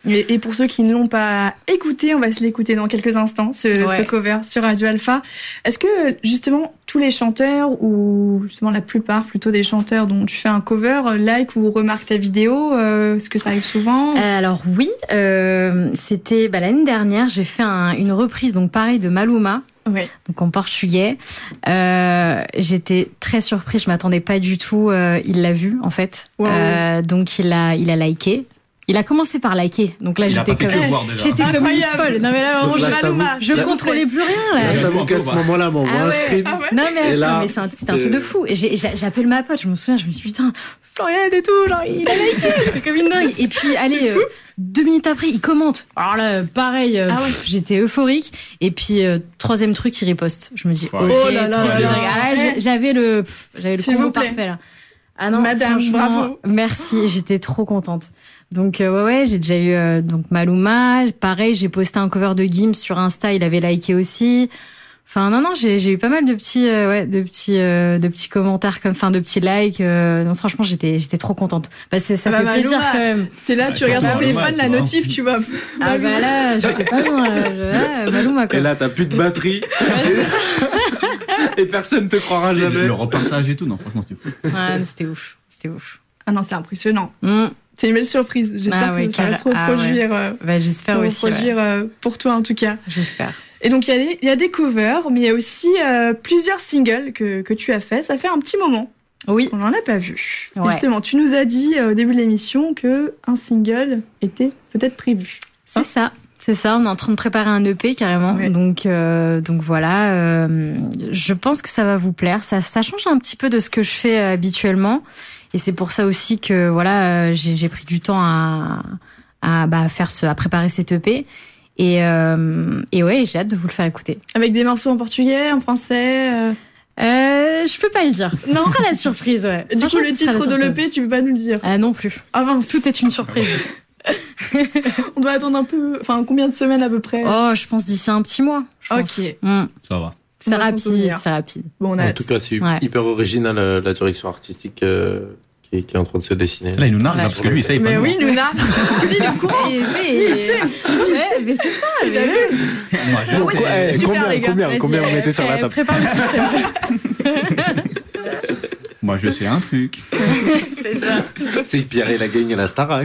Et, et pour ceux qui ne l'ont pas écouté, on va se l'écouter dans quelques instants, ce,
Ouais.
ce cover sur Radio Alpha. Est-ce que justement tous les chanteurs, ou justement la plupart plutôt des chanteurs dont tu fais un cover, euh, like ou remarquent ta vidéo, euh, est-ce que ça arrive souvent?
Euh, alors oui, euh, c'était bah, l'année dernière, j'ai fait un- une reprise, donc pareil, de Maluma.
Ouais.
Donc en portugais. Euh, j'étais très surprise, je m'attendais pas du tout. Euh, il l'a vu en fait,
Wow.
Euh, donc il a, il a liké. Il a commencé par liker, donc là
Il a
j'étais
pas fait
comme,
que voir, déjà.
j'étais comme une
Incroyable.
folle. Non mais là vraiment,
Donc là,
je,
je t'avoue-
je
là-
contrôlais plus rien là.
Là,
Je
j'avoue
vois
qu'à
un
ce
peu, ouais.
moment-là, m'envoie
Ah
un
ouais,
screen.
ah ouais.
Non mais,
Et là,
non, mais c'est un, c'était un
c'est-
truc de fou. Et j'ai- j'ai- j'appelle ma pote, je me souviens, je me suis dit putain, Florian et tout, genre il a liké, j'étais comme une dingue. Et puis allez, euh, deux minutes après, il commente. Alors là, pareil, euh,
Ah ouais.
pff, j'étais euphorique. Et puis euh, troisième truc, il riposte. Je me dis
Ouais.
ok,
Oh là là
trop
là
bien.
là.
Ah là, j'ai- j'avais le, pff, j'avais le
S'il
combo
vous plaît.
parfait là. Ah non,
Madame,
franchement,
bravo.
Merci, j'étais trop contente. Donc euh, ouais ouais, j'ai déjà eu euh, donc Maluma, pareil, j'ai posté un cover de Gims sur Insta, il avait liké aussi. Enfin non non, j'ai j'ai eu pas mal de petits euh, ouais, de petits euh, de petits commentaires comme enfin de petits likes. Euh, non franchement, j'étais j'étais trop contente. Parce que ça
Ah
fait
bah,
plaisir
Maluma,
quand même.
T'es là,
Ouais,
tu regardes ton
surtout Maluma,
téléphone, la
tu vois.
notif, tu vois.
Ah bah là, j'étais pas bien là, je- ouais, Maluma quoi.
Et là, t'as plus de batterie. Et personne te croira
Le,
jamais.
le repassage et tout, non, franchement, c'est fou.
Ouais, mais c'était ouf, c'était ouf.
Ah non, c'est impressionnant.
Mm.
C'est une belle surprise. J'espère
Ah ouais,
que ça va
carré-
se reproduire.
ah ouais.
euh,
Bah, j'espère
se
aussi.
reproduire
ouais.
euh, pour toi en tout cas.
J'espère.
Et donc il y, a des- il y a des covers, mais il y a aussi euh, plusieurs singles que, que tu as fait. Ça fait un petit moment.
Oui.
On n'en a pas vu. Et
Ouais.
justement, tu nous as dit euh, au début de l'émission que un single était peut-être prévu.
C'est ça. C'est ça, on est en train de préparer un E P carrément.
Ouais.
Donc, euh, donc voilà, euh, je pense que ça va vous plaire. Ça, ça change un petit peu de ce que je fais euh, habituellement. Et c'est pour ça aussi que voilà, euh, j'ai, j'ai pris du temps à, à, bah, faire ce, à préparer cet E P. Et, euh, et ouais, j'ai hâte de vous le faire écouter.
Avec des morceaux en portugais, en français. euh.
Euh, je peux pas le dire.
Non.
Ce sera la surprise, ouais.
Et du coup,
Franchement,
le
ce sera
titre
la
de
surprise.
l'E P, tu peux pas nous le dire.
Ah non plus.
Ah mince.
Tout est une surprise.
On doit attendre un peu. Enfin, combien de semaines à peu près?
Oh, je pense d'ici un petit mois. je pense.
Ok.
Mm.
Ça va.
C'est
On va s'en
rapide,
souvenir.
c'est rapide.
Bon, on a
En
hâte.
tout cas, c'est
Ouais.
hyper original euh, la direction artistique euh, qui, est, qui est en train de se dessiner.
Là, il nous nargue,
Ouais.
là, parce que lui, il sait pas.
Mais
nous.
oui, Luna. Parce que lui, il est au courant.
Et c'est,
Lui, il sait.
Ouais, mais c'est ça.
Il a vu.
Moi, je-
Ah ouais, c'est
Eh,
super,
combien,
les gars.
combien,
Vas-y,
combien vous
euh,
mettez sur la
pré-
table
Prépare le suspense.
Moi, je sais un truc.
C'est ça.
C'est Pierre, il a gagné la Starac.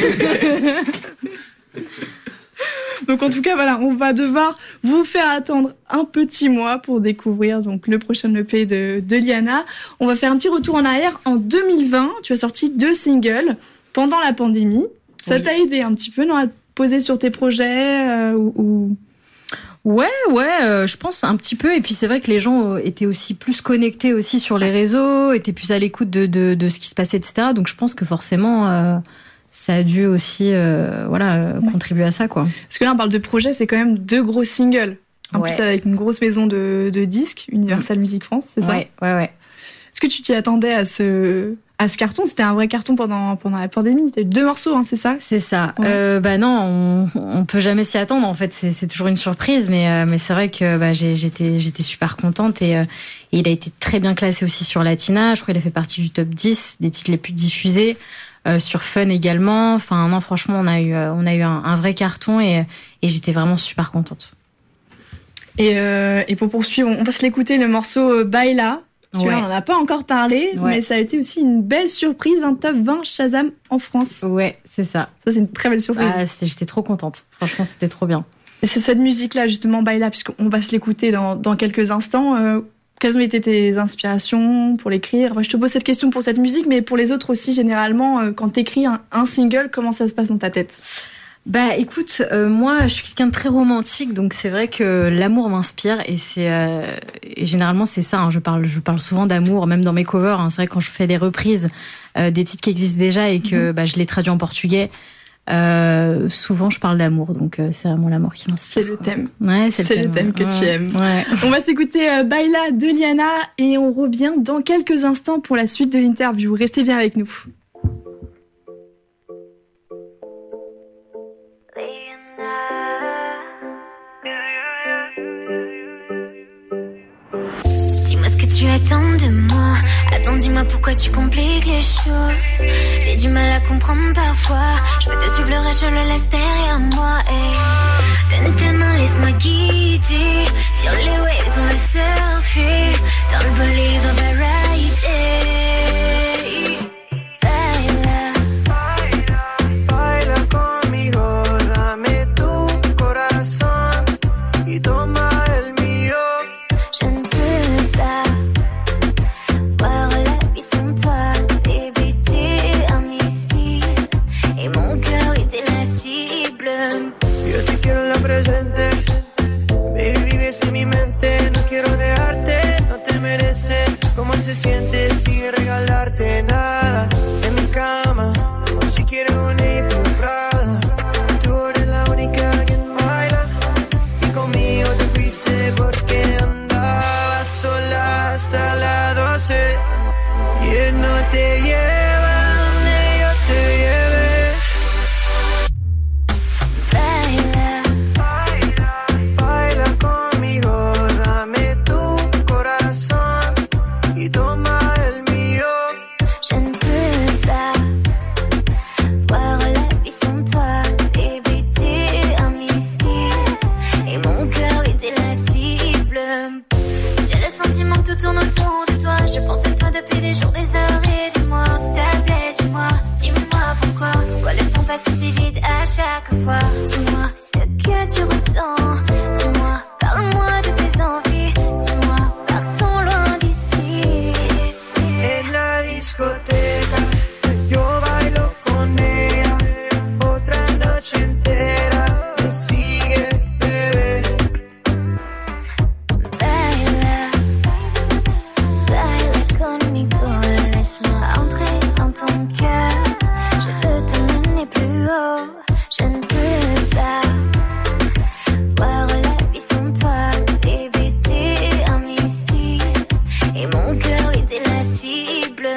Donc en tout cas, voilà, on va devoir vous faire attendre un petit mois pour découvrir donc le prochain E P de, de Liana. On va faire un petit retour en arrière. En deux mille vingt, tu as sorti deux singles pendant la pandémie. Ça
Oui.
t'a aidé un petit peu, non, à te poser sur tes projets euh, ou, ou-
Ouais, ouais, euh, je pense un petit peu. Et puis c'est vrai que les gens euh, étaient aussi plus connectés aussi sur les réseaux, étaient plus à l'écoute de, de, de ce qui se passait, et cetera. Donc je pense que forcément, euh, ça a dû aussi euh, voilà, euh, contribuer à ça, quoi.
Parce que là, on parle de projets, c'est quand même deux gros singles. En
Ouais.
plus, avec une grosse maison de, de disques, Universal Music France, c'est ça?
Ouais, ouais, ouais.
Est-ce que tu t'y attendais à ce, à ce carton? C'était un vrai carton pendant, pendant la pandémie. T'as eu deux morceaux, hein, c'est ça?
C'est ça.
Ouais.
Euh, bah non, on, on peut jamais s'y attendre. En fait, c'est, c'est toujours une surprise, mais euh, mais c'est vrai que bah, j'ai, j'étais j'étais super contente et, euh, et il a été très bien classé aussi sur Latina. Je crois qu'il a fait partie du top dix des titres les plus diffusés. Euh, sur Fun également. Enfin non, franchement, on a eu euh, on a eu un, un vrai carton et et j'étais vraiment super contente.
Et, euh, et pour poursuivre, on va se l'écouter le morceau euh, Baila. Tu vois,
Ouais.
on n'en a pas encore parlé,
Ouais.
mais ça a été aussi une belle surprise, un top vingt Shazam en France.
Ouais, c'est ça.
Ça, c'est une très belle surprise.
Ah, c'est- j'étais trop contente. Franchement, c'était trop bien.
Et c'est cette musique-là, justement, Baila, puisqu'on va se l'écouter dans, dans quelques instants. euh, quelles ont été tes inspirations pour l'écrire? Enfin, je te pose cette question pour cette musique, mais pour les autres aussi, généralement, euh, quand t'écris un, un single, comment ça se passe dans ta tête?
Bah écoute, euh, moi je suis quelqu'un de très romantique, donc c'est vrai que l'amour m'inspire et c'est euh, et généralement c'est ça. Hein, je parle, je parle souvent d'amour, même dans mes covers. Hein, c'est vrai que quand je fais des reprises euh, des titres qui existent déjà et que
Mhm.
bah, je les traduis en portugais, euh, souvent je parle d'amour, donc euh, c'est vraiment l'amour qui m'inspire.
C'est le thème.
Ouais, c'est,
C'est le thème que tu
Ouais.
aimes.
Ouais.
On va s'écouter euh, Baila de Liana et on revient dans quelques instants pour la suite de l'interview. Restez bien avec nous.
Dis-moi ce que tu attends de moi? Attends, dis-moi pourquoi tu compliques les choses. J'ai du mal à comprendre parfois. Je veux te suivre, le reste je le laisse derrière moi. Hey. Donne tes mains, laisse-moi guider. Sur les waves on va surfer. Dans le bolide on va rider.
Baila conmigo, dame tu corazón y toma el mío.
Je ne peux pas voir la vie sans toi. Baby, t'es un missile et mon cœur était la cible.
Yo te quiero en la presente, baby, vives en mi mente. No quiero dejarte, no te mereces. ¿Cómo se siente sin regalarte nada? En mi cama, si quieres un April Prada. Tú eres la única que baila y conmigo te fuiste porque andabas sola hasta las doce. Y él no te lleva donde yo te llevé. Baila conmigo, dame tu corazón y toma el mío.
Je ne peux pas voir la vie sans toi. Baby, t'es un missile et mon cœur était la cible. J'ai le sentiment que tout tourne autour de toi. Je pense à toi depuis des jours, des heures et des mois. S'il te plaît, dis-moi, dis-moi pourquoi. Pourquoi le temps passe si vite à chaque fois? Dis-moi ce que tu ressens. Dis-moi, parle-moi de tes envies. Dis-moi, partons loin d'ici.
En la discoteca, yo bailo con ella. Otra noche entera, me sigue, bebé.
Baila, baila conmigo, laisse-moi entrer dans ton cœur. Je veux te mener plus haut. Je ne peux pas voir la vie sans toi. Baby, t'es un missile et mon cœur était la cible.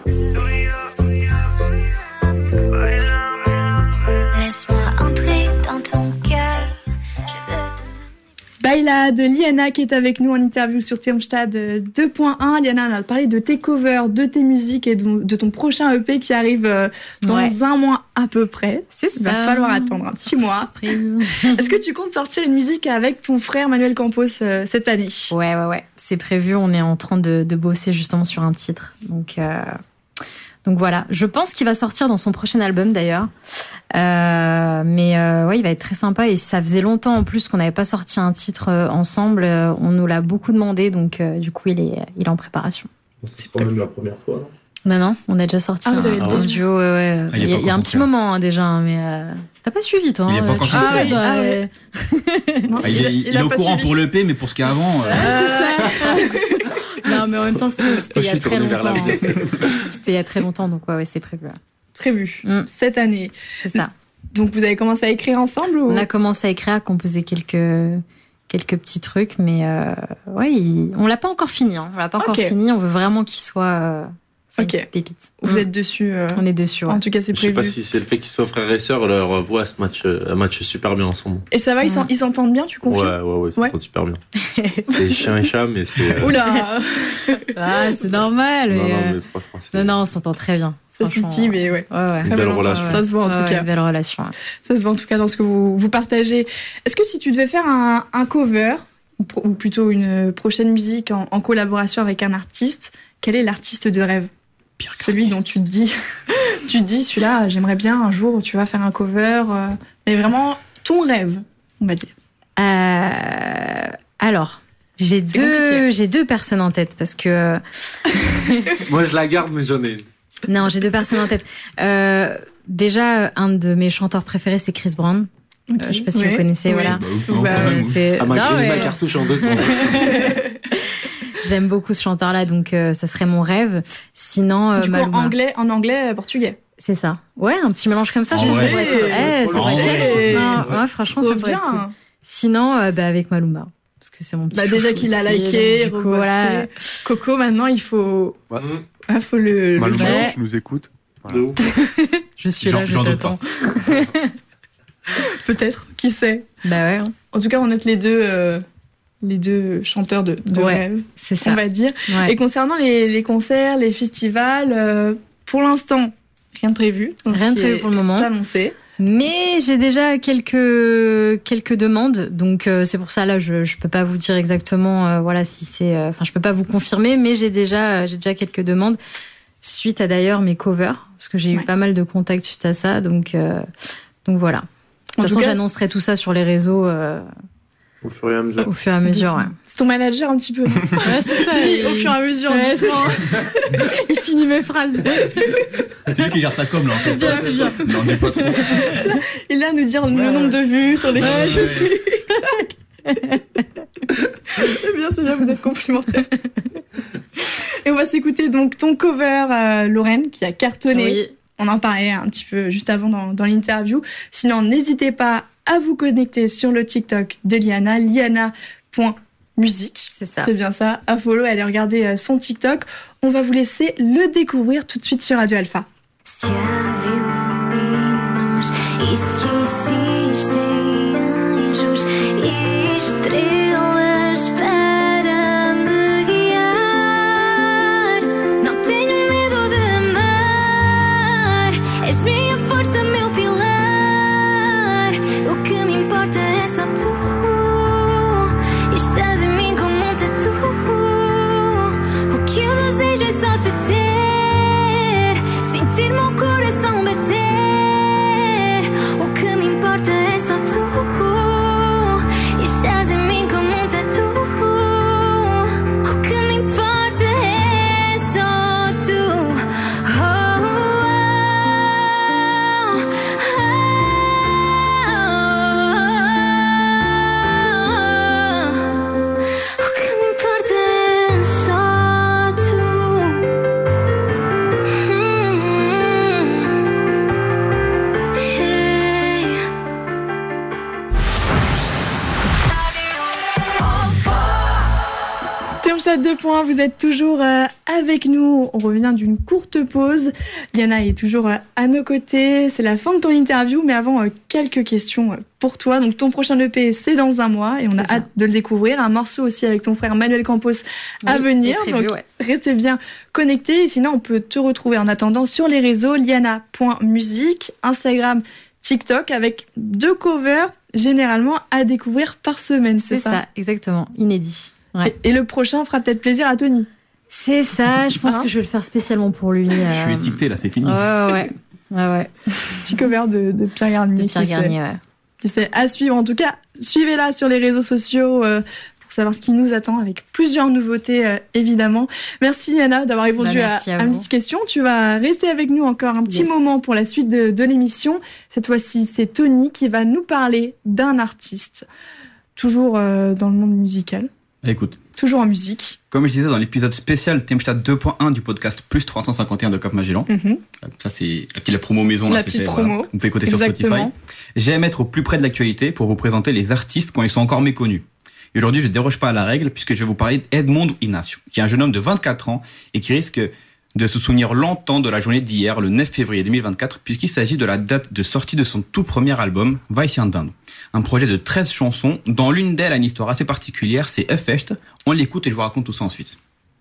Laisse-moi entrer dans ton cœur. Je veux te
Baila de Liana qui est avec nous en interview sur Termstad deux point un. Liana, on a parlé de tes covers, de tes musiques et de, de ton prochain E P qui arrive euh, dans
Ouais.
un mois à peu près.
C'est
Il va
ça.
falloir attendre un petit mois. Est-ce que tu comptes sortir une musique avec ton frère Manuel Campos euh, cette année?
Ouais, ouais, ouais. C'est prévu. On est en train de, de bosser justement sur un titre. Donc, euh, donc voilà. Je pense qu'il va sortir dans son prochain album d'ailleurs. Euh, mais euh, ouais, il va être très sympa. Et ça faisait longtemps en plus qu'on n'avait pas sorti un titre euh, ensemble. Euh, On nous l'a beaucoup demandé. Donc euh, du coup, il est, il est en préparation.
C'est quand même la première fois. non
Non, non, on a déjà sorti
Ah, vous avez
un,
déjà-
un duo. Ouais, ouais.
Ah, il est
il y a,
pas
il y a un
encore
petit
sorti,
moment hein, déjà. hein, Mais euh, t'as pas suivi toi.
Il est
hein,
pas encore
tu
sorti.
sais,
Ah oui,
toi,
ah
euh,
Non,
Ah, il, est, il
il a
est au
pas
courant
suivi.
pour l'E P, mais pour ce qu'il y a avant. euh,
Non, mais en même temps, c'est- c'était il y
Je
a
suis
très
tourné vers la
longtemps.
vitesse.
C'était il y a très longtemps, donc ouais, ouais c'est prévu. ouais.
Prévu
Mm.
cette année.
C'est ça.
Donc vous avez commencé à écrire ensemble ou...
On a commencé à écrire, à composer quelques, quelques petits trucs, mais euh, ouais, il- on l'a pas encore fini. Hein. On l'a pas encore
Ok.
fini. On veut vraiment qu'il soit, euh, soit
Ok.
une petite pépite.
Vous
Mm.
êtes dessus euh,
On est dessus. Ouais.
En tout cas, c'est
Je sais
prévu.
pas si c'est le fait qu'ils soient frères et sœurs, leur voix se match, euh, match super bien ensemble.
Et ça va, ils s'en-
Mm.
ils s'entendent bien, tu
Ouais,
confies
ouais, ouais, ça
Ouais.
s'entend super bien. C'est chien et chat, mais c'est. euh,
Oula
Ah, c'est normal.
Non,
mais,
non,
euh,
mais franchement, c'est.
non, non, on s'entend très bien.
Ça se
Franchement,
dit, mais ouais.
Ouais, ouais.
Une
Très
belle
longtemps,
relation.
Ça se voit en tout
Ouais,
cas.
une belle relation. ouais.
Ça se voit en tout cas dans ce que vous, vous partagez. Est-ce que si tu devais faire un, un cover, ou, pro- ou plutôt une prochaine musique en, en collaboration avec un artiste, quel est l'artiste de rêve? Celui dont tu te dis, tu te dis, celui-là, j'aimerais bien un jour, tu vas faire un cover, euh, mais vraiment ton rêve, on va dire.
Euh, alors, j'ai
compliqué.
deux, j'ai deux personnes en tête parce que.
Moi, je la garde, mais j'en ai une.
Non, j'ai deux personnes en tête. Euh, déjà, un de mes chanteurs préférés, c'est Chris Brown. Euh, je sais pas si
Oui.
vous connaissez,
Oui.
voilà.
Bah, ouf,
Bah,
quand même.
C'est-
Ah, m'a
Non,
grillé
mais-
ma cartouche en deux secondes.
J'aime beaucoup ce chanteur-là, donc euh, ça serait mon rêve. Sinon, euh,
Du coup, en
Maluma.
anglais, en anglais, euh, portugais.
C'est ça. Ouais, un petit mélange comme ça,
En
je
vrai.
sais pas. Eh, ça
En
pourrait être
vrai.
cool. Non, ouais, franchement, ça
Trop
pourrait être cool.
bien.
Sinon, euh, bah, avec Maluma. Parce que c'est mon petit
Bah, déjà
chouchou
qu'il a
aussi,
liké,
donc, du coup,
reposté.
voilà.
Coco, maintenant, il faut,
Ouais.
ah, faut le, le
Maluma,
Ouais.
si tu nous écoutes.
De ouf.
Je suis
J'en-
là, je
j'en doute
t'attends.
peut-être, qui sait.
Bah ouais. hein.
En tout cas, on note les deux, euh, les deux chanteurs de, de
Ouais,
rêve,
c'est ça.
on va dire.
Ouais.
Et concernant les, les concerts, les festivals, euh, pour l'instant, rien de prévu. dans ce
Rien de
qui
prévu
est
pour le moment.
annoncé.
Mais j'ai déjà quelques quelques demandes, donc euh, c'est pour ça là je je peux pas vous dire exactement euh, voilà si c'est enfin euh, je peux pas vous confirmer, mais j'ai déjà euh, j'ai déjà quelques demandes suite à d'ailleurs mes covers parce que j'ai
Ouais.
eu pas mal de contacts suite à ça, donc euh, donc voilà. De
En
toute façon,
tout cas,
j'annoncerai tout ça sur les réseaux euh,
Au fur et à mesure.
au fur et à mesure. Ouais.
C'est ton manager un petit peu. non
Ouais, c'est ça.
Il dit au fur et à mesure.
Ouais,
doucement.
Il finit mes phrases.
C'est lui qui gère sa com là en fait.
C'est bien, c'est bien.
Non, dis pas trop.
Il est là à nous dire le
Ouais,
nombre
ouais.
de vues sur les
Ouais,
je
ouais.
sais. C'est bien, c'est bien, vous êtes complémentaires. Et on va s'écouter donc ton cover, euh, Lorraine, qui a cartonné.
Oui.
On en parlait un petit peu juste avant dans, dans l'interview. Sinon, n'hésitez pas à vous connecter sur le TikTok de Liana, liana point musique.
C'est ça.
C'est bien ça. À follow, allez regarder euh, son TikTok. On va vous laisser le découvrir tout de suite sur Radio Alpha.
Se há violinos e se existem anjos e estrelas para me guiar, não tenho medo de amar. És minha força, meu pilar. O que me importa é só tu. Estás em mim como um tatu. O que eu desejo é só te ter, sentir meu coração bater. O que me importa é só tu. Estás em mim como um tatu. O que me importa é só tu. Oh, oh, oh. O que me importa é só tu.
Thermostat deux points, vous êtes toujours euh, avec nous. On revient d'une courte pause. Liana est toujours euh, à nos côtés. C'est la fin de ton interview, mais avant, euh, quelques questions euh, pour toi. Donc, ton prochain E P, c'est dans un mois et on a
C'est ça.
hâte de le découvrir. Un morceau aussi avec ton frère Manuel Campos à
Oui,
venir.
est prévu,
Donc,
ouais.
restez bien connectés. Et sinon, on peut te retrouver en attendant sur les réseaux liana point musique, Instagram, TikTok, avec deux covers généralement à découvrir par semaine.
C'est
C'est
ça, exactement, inédit. Ouais.
Et, et le prochain fera peut-être plaisir à Tony.
C'est ça, je pense
Hein
que je vais le faire spécialement pour lui.
Je suis
euh,
étiqueté là, c'est fini.
Ouais, ouais, ouais. ouais, ouais.
Petit cover de, de Pierre Garnier.
De Pierre
qui s'est-
Garnier, ouais.
qui C'est à suivre. En tout cas, suivez-la sur les réseaux sociaux euh, pour savoir ce qui nous attend avec plusieurs nouveautés, euh, évidemment. Merci, Liana, d'avoir répondu
Bah,
à,
merci à
à mes
vous.
petites questions. Tu vas rester avec nous encore un petit
Yes.
moment pour la suite de, de l'émission. Cette fois-ci, c'est Tony qui va nous parler d'un artiste, toujours euh, dans le monde musical,
Écoute,
toujours en musique.
comme je disais dans l'épisode spécial Thermostat deux point un du podcast Plus trois cent cinquante et un de Cap Magellan,
Mhm.
ça c'est la petite promo maison,
La
là,
petite
c'est fait,
promo.
Vous pouvez écouter sur
Exactement.
Spotify. J'aime être au plus près de l'actualité pour vous présenter les artistes quand ils sont encore méconnus. Et aujourd'hui, je ne déroge pas à la règle puisque je vais vous parler d'Edmondo Inácio, qui est un jeune homme de vingt-quatre ans et qui risque de se souvenir longtemps de la journée d'hier, le neuf février deux mille vingt-quatre, puisqu'il s'agit de la date de sortie de son tout premier album, Vai Se Andando. Un projet de treize chansons, dont l'une d'elles a une histoire assez particulière, c'est A Festa. On l'écoute et je vous raconte tout ça ensuite.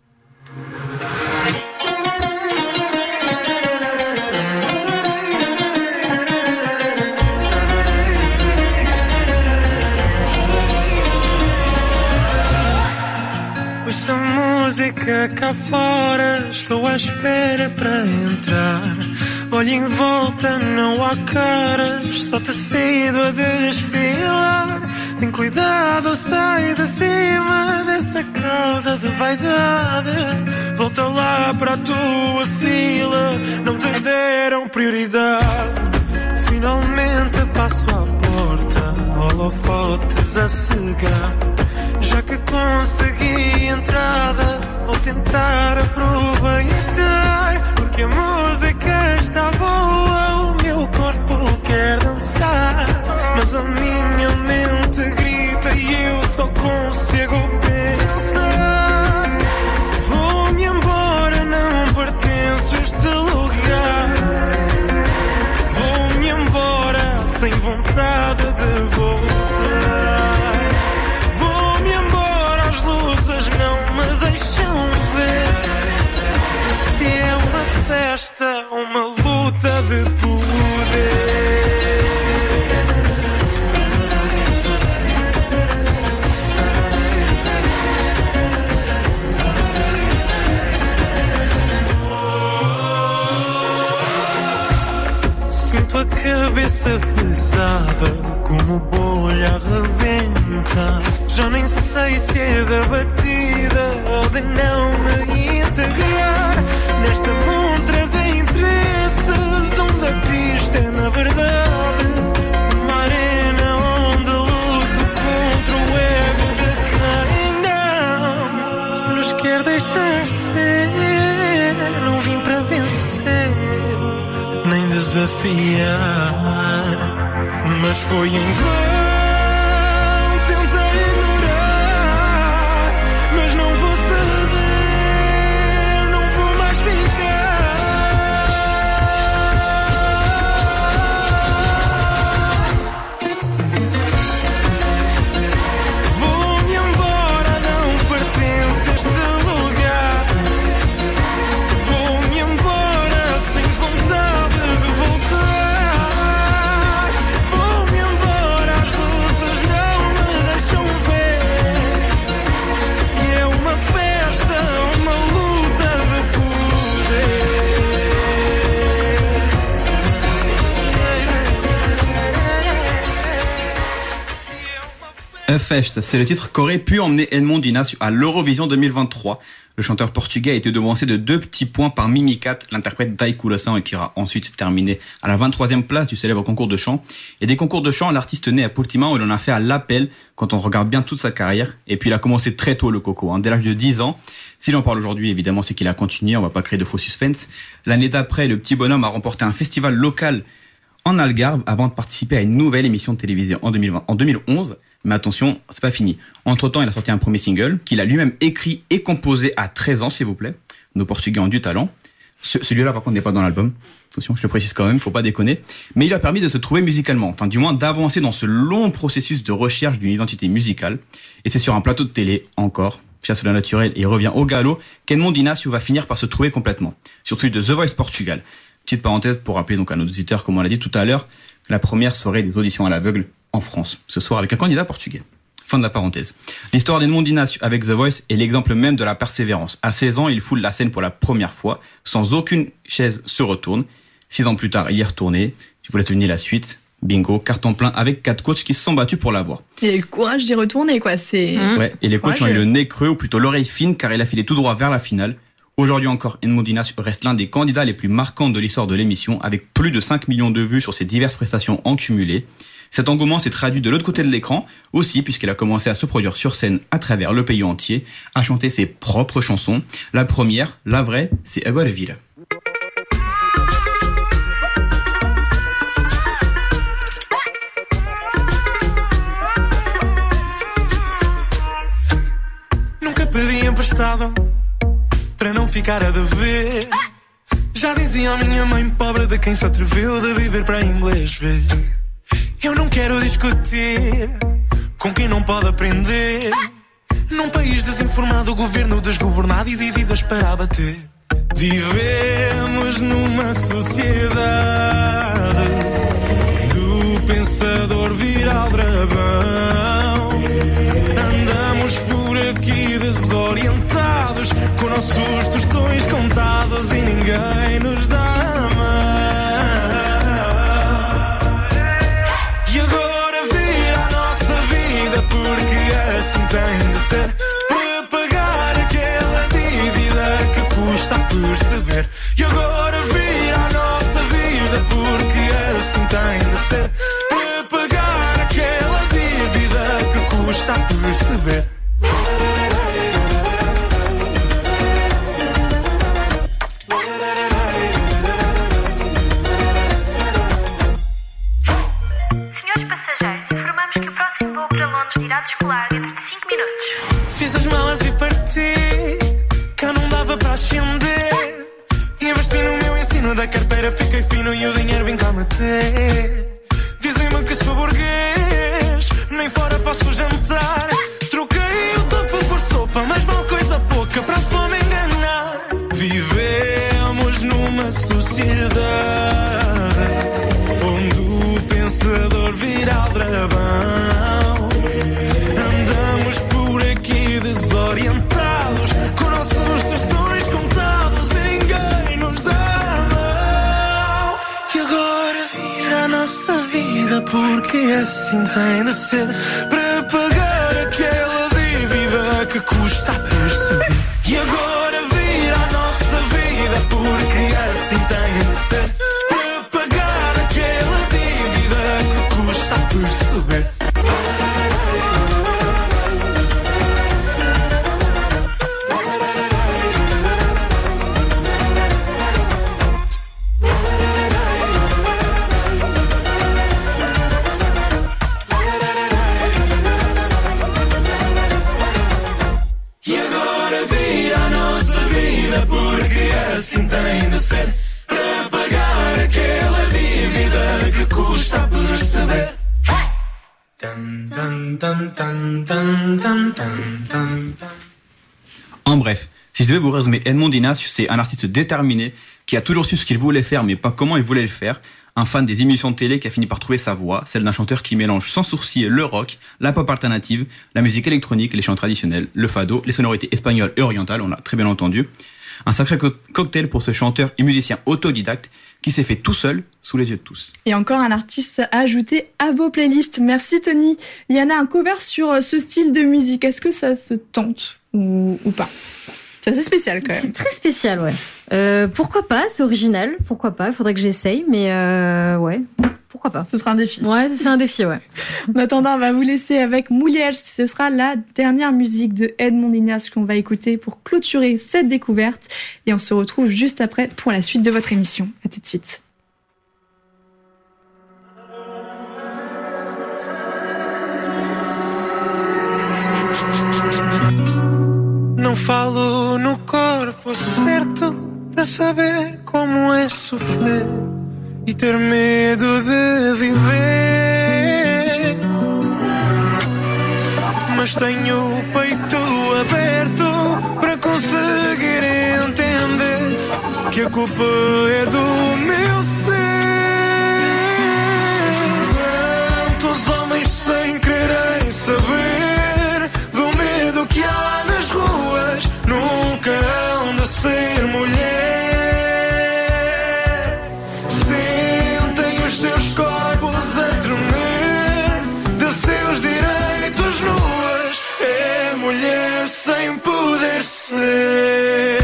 Ouça música cá fora, estou à espera para entrar. Olho em volta, não há caras, só tecido a desfilar. Tem cuidado, sai de cima dessa cauda de vaidade. Volta lá para a tua fila, não te deram prioridade. Finalmente passo à porta, holofotes a cegar. Já que consegui entrada, vou tentar aproveitar. Porque a música está boa, o meu corpo quer dançar. Mas a minha mente grita e eu só consigo pensar. Vou-me embora, não pertenço a este lugar. Vou-me embora, sem vontade de voltar. Vou-me embora.
cabeça pesada, como bolha arrebenta. Já nem sei se é da batida ou de não me integrar nesta montra de interesses, onde a pista é na verdade uma arena onde luto contra o ego de quem não nos quer deixar ser. Não vim para vencer nem desafiar, mas foi em vão. Tentei ignorar, mas não vou ceder, não vou mais ficar. Vou-me embora, não pertenço a este lugar. Vou-me embora sem vontade de voltar. Vou-me embora, as luzes não me deixam ver se é uma festa ou uma luta de
A Festa, c'est le titre qu'aurait pu emmener Edmond Dina à l'Eurovision deux mille vingt-trois. Le chanteur portugais a été devancé de deux petits points par Mimi Cat, l'interprète d'Ai Coração, et qui aura ensuite terminé à la vingt-troisième place du célèbre concours de chant. Et des concours de chant, l'artiste né à Portimão, il en a fait à l'appel quand on regarde bien toute sa carrière. Et puis il a commencé très tôt le coco, hein, dès l'âge de dix ans. Si j'en parle aujourd'hui, évidemment, c'est qu'il a continué, on va pas créer de faux suspense. L'année d'après, le petit bonhomme a remporté un festival local en Algarve avant de participer à une nouvelle émission de télévision en deux mille vingt, en deux mille onze. Mais attention, c'est pas fini. Entre-temps, il a sorti un premier single qu'il a lui-même écrit et composé à treize ans, s'il vous plaît. Nos Portugais ont du talent. Ce, celui-là, par contre, n'est pas dans l'album. Attention, je le précise quand même, faut pas déconner. Mais il lui a permis de se trouver musicalement, enfin du moins d'avancer dans ce long processus de recherche d'une identité musicale. Et c'est sur un plateau de télé, encore, chasse le naturel et revient au galop, qu'Edmond Dinacio va finir par se trouver complètement. Sur celui de The Voice Portugal. Petite parenthèse pour rappeler donc à nos auditeurs, comme on l'a dit tout à l'heure, la première soirée des auditions à l'aveugle en France, ce soir avec un candidat portugais. Fin de la parenthèse. L'histoire d'Edmond Dinacio avec The Voice est l'exemple même de la persévérance. À seize ans, il foule la scène pour la première fois, sans aucune chaise se retourne. Six ans plus tard, il y est retourné. Je vous laisse deviner la suite. Bingo, carton plein avec quatre coachs qui se sont battus pour l'avoir.
Il a eu le courage d'y retourner, quoi. C'est...
Mmh. Ouais, et les coachs ont eu le nez creux, ou plutôt l'oreille fine, car il a filé tout droit vers la finale. Aujourd'hui encore, Edmond Dinacio reste l'un des candidats les plus marquants de l'histoire de l'émission, avec plus de cinq millions de vues sur ses diverses prestations en cumulé. Cet engouement s'est traduit de l'autre côté de l'écran aussi, puisqu'il a commencé à se produire sur scène à travers le pays entier, à chanter ses propres chansons. La première, la vraie, c'est Agora Vira.
Nunca pedi emprestado para não ficar a dever. Já dizia a minha mãe pobre de quem se atreveu de viver para inglês ver. Eu não quero discutir com quem não pode aprender. Num país desinformado, governo desgovernado e dívidas para abater. Vivemos numa sociedade do pensador virar aldrabão. Andamos por aqui desorientados, com nossos tostões contados e ninguém nos dá a mão. E agora vira a nossa vida, porque assim tem de ser, para pagar aquela dívida que custa a perceber. E agora vira a nossa vida, porque assim tem de ser, para pagar aquela dívida que custa a perceber.
Escolar dentro de cinco minutos.
Fiz as malas e parti, cá não dava para ascender. Investi no meu ensino da carteira, fiquei fino e o dinheiro vem cá meter. Dizem-me que sou burguês, nem fora posso jantar. Troquei o topo por sopa, mas vale coisa pouca para a fome enganar. Vivemos numa sociedade onde o pensador vira aldrabão. Andamos por aqui desorientados, com nossos tostões contados e ninguém nos dá a mão. E agora vira a nossa vida, porque assim tem de ser, para pagar aquela dívida que custa a perceber. E agora vira a nossa vida, porque assim tem de ser, para pagar aquela dívida que custa a perceber. Assim tem de ser, para pagar aquela dívida que custa a perceber.
En bref, si je devais vous résumer Edmond Dinas, c'est un artiste déterminé qui a toujours su ce qu'il voulait faire mais pas comment il voulait le faire. Un fan des émissions de télé qui a fini par trouver sa voix, celle d'un chanteur qui mélange sans sourciller le rock, la pop alternative, la musique électronique, les chants traditionnels, le fado, les sonorités espagnoles et orientales, on l'a très bien entendu. Un sacré co- cocktail pour ce chanteur et musicien autodidacte qui s'est fait tout seul, sous les yeux de tous.
Et encore un artiste à ajouter à vos playlists. Merci Tony. Il y en a un cover sur ce style de musique. Est-ce que ça se tente ou, ou pas? C'est assez spécial quand même.
C'est très spécial, ouais. Euh, pourquoi pas, c'est original, pourquoi pas, il faudrait que j'essaye, mais euh, ouais, pourquoi pas.
Ce sera un défi.
Ouais, c'est un défi, ouais.
En attendant, on va vous laisser avec Mulheres. Ce sera la dernière musique de Edmond Dinas qu'on va écouter pour clôturer cette découverte. Et on se retrouve juste après pour la suite de votre émission. À tout de suite.
Não falo no corpo certo para saber como é sofrer e ter medo de viver. Mas tenho o peito aberto para conseguir entender que a culpa é do meu ser. Tantos homens sem quererem saber do medo que há nas ruas, nunca hão de ser mulher. Sentem os seus corpos a tremer de seus direitos nuas. É mulher sem poder ser.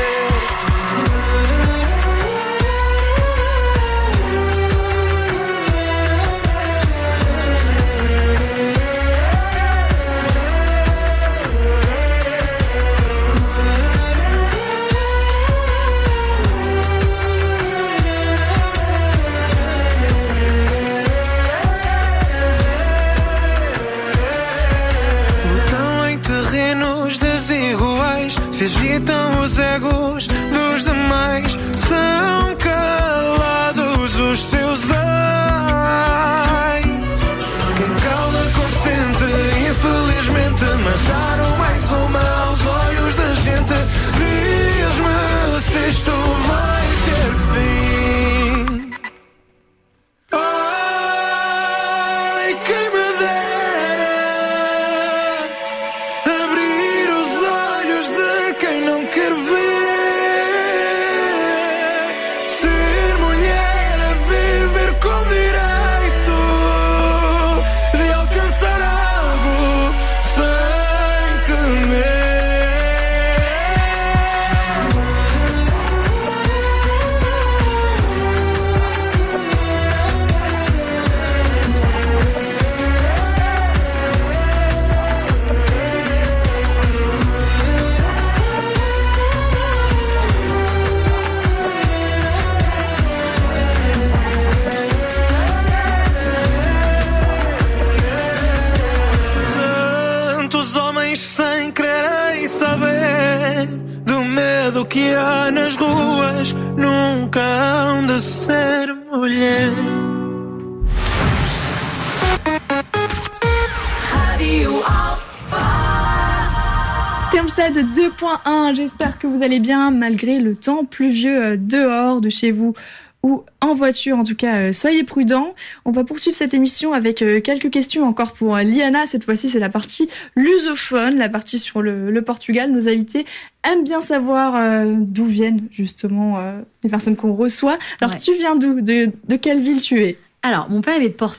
Se agitam os egos dos demais, são calados os seus ai. Quem cala consente, infelizmente mataram mais uma aos olhos da gente. Diz-me se isto vai ter fim. Ai, quem me dera abrir os olhos de quem não quer ver. Ser mulher é viver com direito de alcançar algo sem temer. Tantos homens sem quererem saber do medo que há nas ruas, nunca hão de ser mulher.
Termstad deux point un, j'espère que vous allez bien malgré le temps pluvieux dehors de chez vous ou en voiture. En tout cas, soyez prudents. On va poursuivre cette émission avec quelques questions encore pour Liana. Cette fois-ci, c'est la partie lusophone, la partie sur le, le Portugal. Nos invités aiment bien savoir euh, d'où viennent justement euh, les personnes qu'on reçoit. Alors,
Ouais.
tu viens d'où? de, de quelle ville tu es?
Alors, mon père, il est de Porto.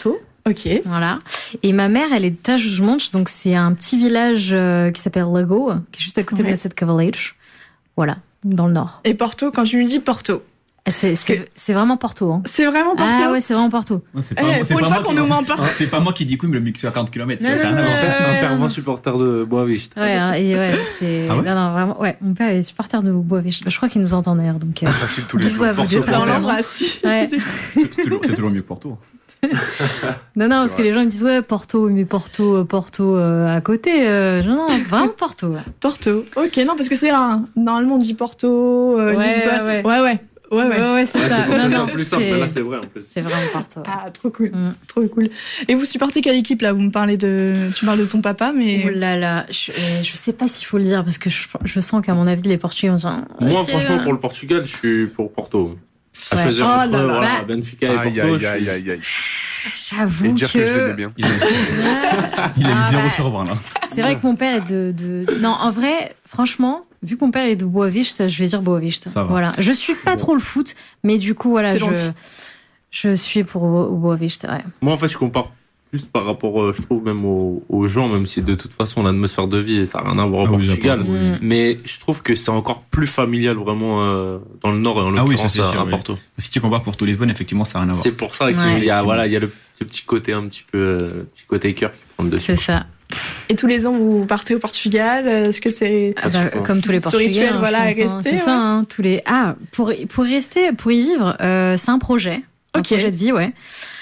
Ok.
Voilà. Et ma mère, elle est de Tajuzmonch, donc c'est un petit village euh, qui s'appelle Lago, qui est juste à côté
Ouais.
de Sete Cavaleiros. Voilà, dans le nord.
Et Porto, quand je lui dis Porto.
C'est, c'est, c'est vraiment Porto. Hein.
C'est vraiment Porto.
Ah ouais, c'est vraiment Porto.
Ouais, c'est
Eh,
moi-
pour
c'est
une
pas
fois
moi
qu'on
qui-
nous ment pas.
C'est pas moi qui dis coup, mais le mix à quarante kilomètres.
Non, non, non,
Un fer- un
ouais,
fervent
non.
supporter de Boavista.
Ouais, hein, et ouais, c'est.
Ah ouais
non, non, vraiment. Ouais, mon père est supporter de Boavich. Je crois qu'il nous entend d'ailleurs. Donc, euh,
Facile tous les
bisous
jours.
à vous
Porto,
deux.
Porto.
On l'embrasse.
Ouais.
C'est toujours, c'est toujours mieux que Porto.
Non, non, parce
C'est
que
vrai.
les gens ils me disent ouais, Porto, mais Porto, euh, Porto euh, à côté. Euh, non, non, vraiment Porto. Ouais.
Porto. Ok, non, parce que c'est rare. Normalement, on dit Porto, euh,
Ouais,
Lisbonne.
ouais.
Ouais, ouais. Ouais, ouais.
Ouais, ouais, c'est
Ouais,
ça.
c'est pour
Non,
ça, c'est
non,
plus simple,
c'est-
mais là c'est vrai en plus.
C'est vraiment Porto. ouais.
Ah, trop cool.
Mm.
Trop cool. Et vous supportez quelle équipe là? Vous me parlez de. Tu parles de ton papa, mais.
Oh là là, je, euh, je sais pas s'il faut le dire parce que je, je sens qu'à mon avis les Portugais vont dire.
Moi,
c'est-
franchement, pour le Portugal, je suis pour Porto. À
Ouais.
choisir
Oh
entre
là là.
voilà,
Bah.
Benfica et
Aïe,
Porto.
aïe,
je
aïe,
suis-
aïe, aïe.
J'avoue
Et dire que je l'aimais
que.
bien.
Il a eu, il a eu
Ah,
zéro
bah.
sur vingt là.
C'est vrai que mon père est de, de. Non, en vrai, franchement, vu que mon père est de Boavista, je vais dire Boavista.
Ça va.
Voilà. Je suis pas trop le foot, mais du coup, voilà,
C'est
je,
gentil.
je suis pour Bo- Boavista. Ouais.
Moi, en fait, je compare plus par rapport, euh, je trouve, même aux, aux gens, même si de toute façon, l'atmosphère de vie, ça n'a rien à voir au
Ah oui,
Portugal.
d'accord,
oui.
Mais je trouve que c'est encore plus familial, vraiment, euh, dans le Nord, et en
Ah oui,
l'occurrence
ça, c'est
à,
sûr,
à
oui.
Porto.
Si tu compares Porto Lisbonne, effectivement, ça n'a rien à voir.
C'est pour ça qu'il
Ouais.
y a, voilà, il y a le ce petit côté un petit peu, euh, petit côté cœur qui prend le dessus.
C'est ça.
Et tous les ans, vous partez au Portugal. Est-ce que c'est.
Ah bah,
je pense.
comme tous les
Ce
Portugais,
rituel,
hein,
voilà,
je pense, hein.
rester,
C'est
ouais.
ça, hein, tous les. Ah, pour pour y rester, pour y vivre, euh, c'est un projet, un
Ok.
projet de vie, ouais.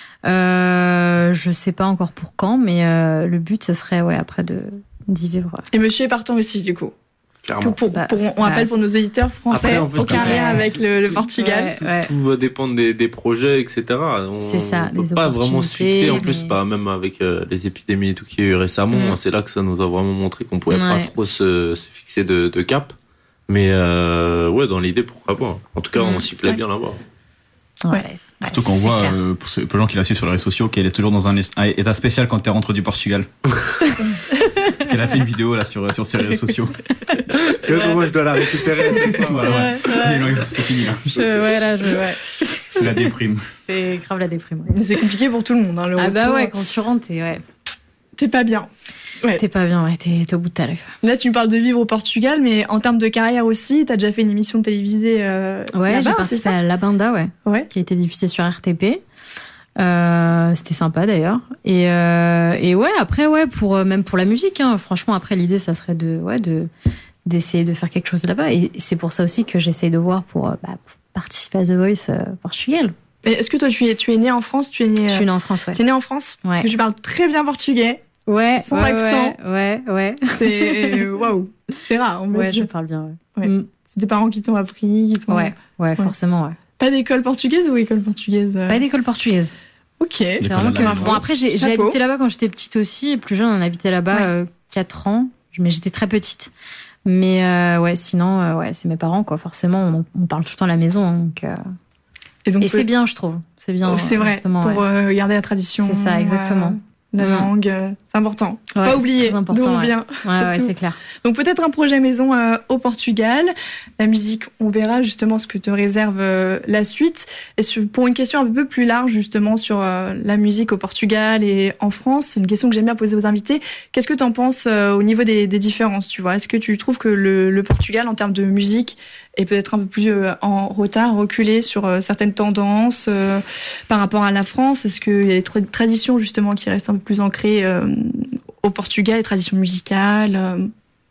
Euh, je sais pas encore pour quand, mais euh, le but, ce serait, ouais, après de d'y vivre.
Et monsieur est partant aussi, du coup.
Clairement.
Pour,
Bah,
pour- on
bah.
rappelle pour nos auditeurs français,
Après, en fait,
aucun
ouais.
lien avec le, le Portugal.
Ouais, ouais.
Tout va dépendre des, des projets, et cetera. On
C'est ça,
ne peut
des
pas vraiment se fixer. En
opportunités,
plus,
mais-
pas même avec euh, les épidémies et tout qu'il y a eu récemment.
Mm.
C'est là que ça nous a vraiment montré qu'on pouvait
Ouais.
pas trop se, se fixer de, de cap. Mais euh, ouais, dans l'idée, pourquoi pas. En tout cas,
Mm.
on s'y plaît
Ouais.
bien là-bas.
Ouais.
Ouais.
Ouais,
Surtout
c'est-
qu'on
c'est
voit,
clair.
euh, pour, ceux- pour les gens qui la suivent sur les réseaux sociaux, qu'elle est toujours dans un, est- un état spécial quand elle rentre du Portugal. Elle a fait une vidéo là sur, sur ses réseaux sociaux.
C'est vrai que moi, je dois la récupérer à chaque fois.
Voilà, ouais.
Ouais, ouais.
Et non, c'est fini là.
Je- ouais, là, je- ouais.
C'est la déprime.
C'est grave la déprime. ouais.
Mais c'est compliqué pour tout le monde. Hein, le
Ah bah
retour.
ouais, quand tu rentres, t'es, ouais,
T'es pas bien. Ouais.
t'es pas bien, ouais, t'es, t'es au bout de ta life.
Là, tu me parles de vivre au Portugal, mais en termes de carrière aussi, t'as déjà fait une émission télévisée. Euh,
Ouais,
là-bas,
j'ai
c'est
participé
ça
à La Banda, ouais,
Ouais.
qui a été diffusée sur R T P. Euh, c'était sympa d'ailleurs. Et, euh, et ouais, après, ouais, pour, euh, même pour la musique, hein, franchement, après, l'idée, ça serait de, ouais, de, d'essayer de faire quelque chose là-bas. Et c'est pour ça aussi que j'essaye de voir pour, euh, bah, pour participer à The Voice euh, Portugal.
Et est-ce que toi, tu es, tu es né en France? Tu es né.
Je
euh,
suis née en France, ouais.
Tu es né en France?
Ouais.
Parce que tu parles très bien portugais.
Ouais,
Sans
ouais,
accent.
Ouais, ouais, ouais.
C'est waouh, c'est rare. On va
Ouais, je
dire.
parle bien, ouais.
Ouais.
Mm.
C'est des parents qui t'ont appris, qui t'ont.
Ouais, ouais, forcément, ouais.
Pas d'école portugaise ou école portugaise euh
Pas d'école portugaise.
Ok.
C'est
L'école
vraiment
à la
que.
maison.
Bon, après, j'ai, j'ai
Chapeau.
habité là-bas quand j'étais petite aussi. Et plus jeune, on habitait là-bas
Ouais.
euh, quatre ans. Mais j'étais très petite. Mais euh, ouais, sinon, euh, ouais, c'est mes parents, quoi. Forcément, on, on parle tout le temps à la maison. Donc, euh,
Et, donc,
et c'est bien, je trouve. C'est bien.
Oh, c'est vrai,
justement,
pour
ouais.
euh, garder la tradition.
C'est ça, exactement.
euh, la
Mm.
langue, euh, c'est important.
Ouais,
Pas
c'est
oublier
très important,
d'où on
ouais.
vient.
Ouais, ouais,
surtout.
c'est clair.
Donc peut-être un projet maison euh, au Portugal. La musique, on verra justement ce que te réserve euh, la suite. Et sur- pour une question un peu plus large justement sur euh, la musique au Portugal et en France, c'est une question que j'aime bien poser aux invités. Qu'est-ce que tu en penses euh, au niveau des, des différences, tu vois? Est-ce que tu trouves que le, le Portugal, en termes de musique, est peut-être un peu plus euh, en retard, reculé sur euh, certaines tendances euh, par rapport à la France? Est-ce qu'il y a des tra- traditions justement qui restent un peu plus ancrées euh, au Portugal, les traditions musicales euh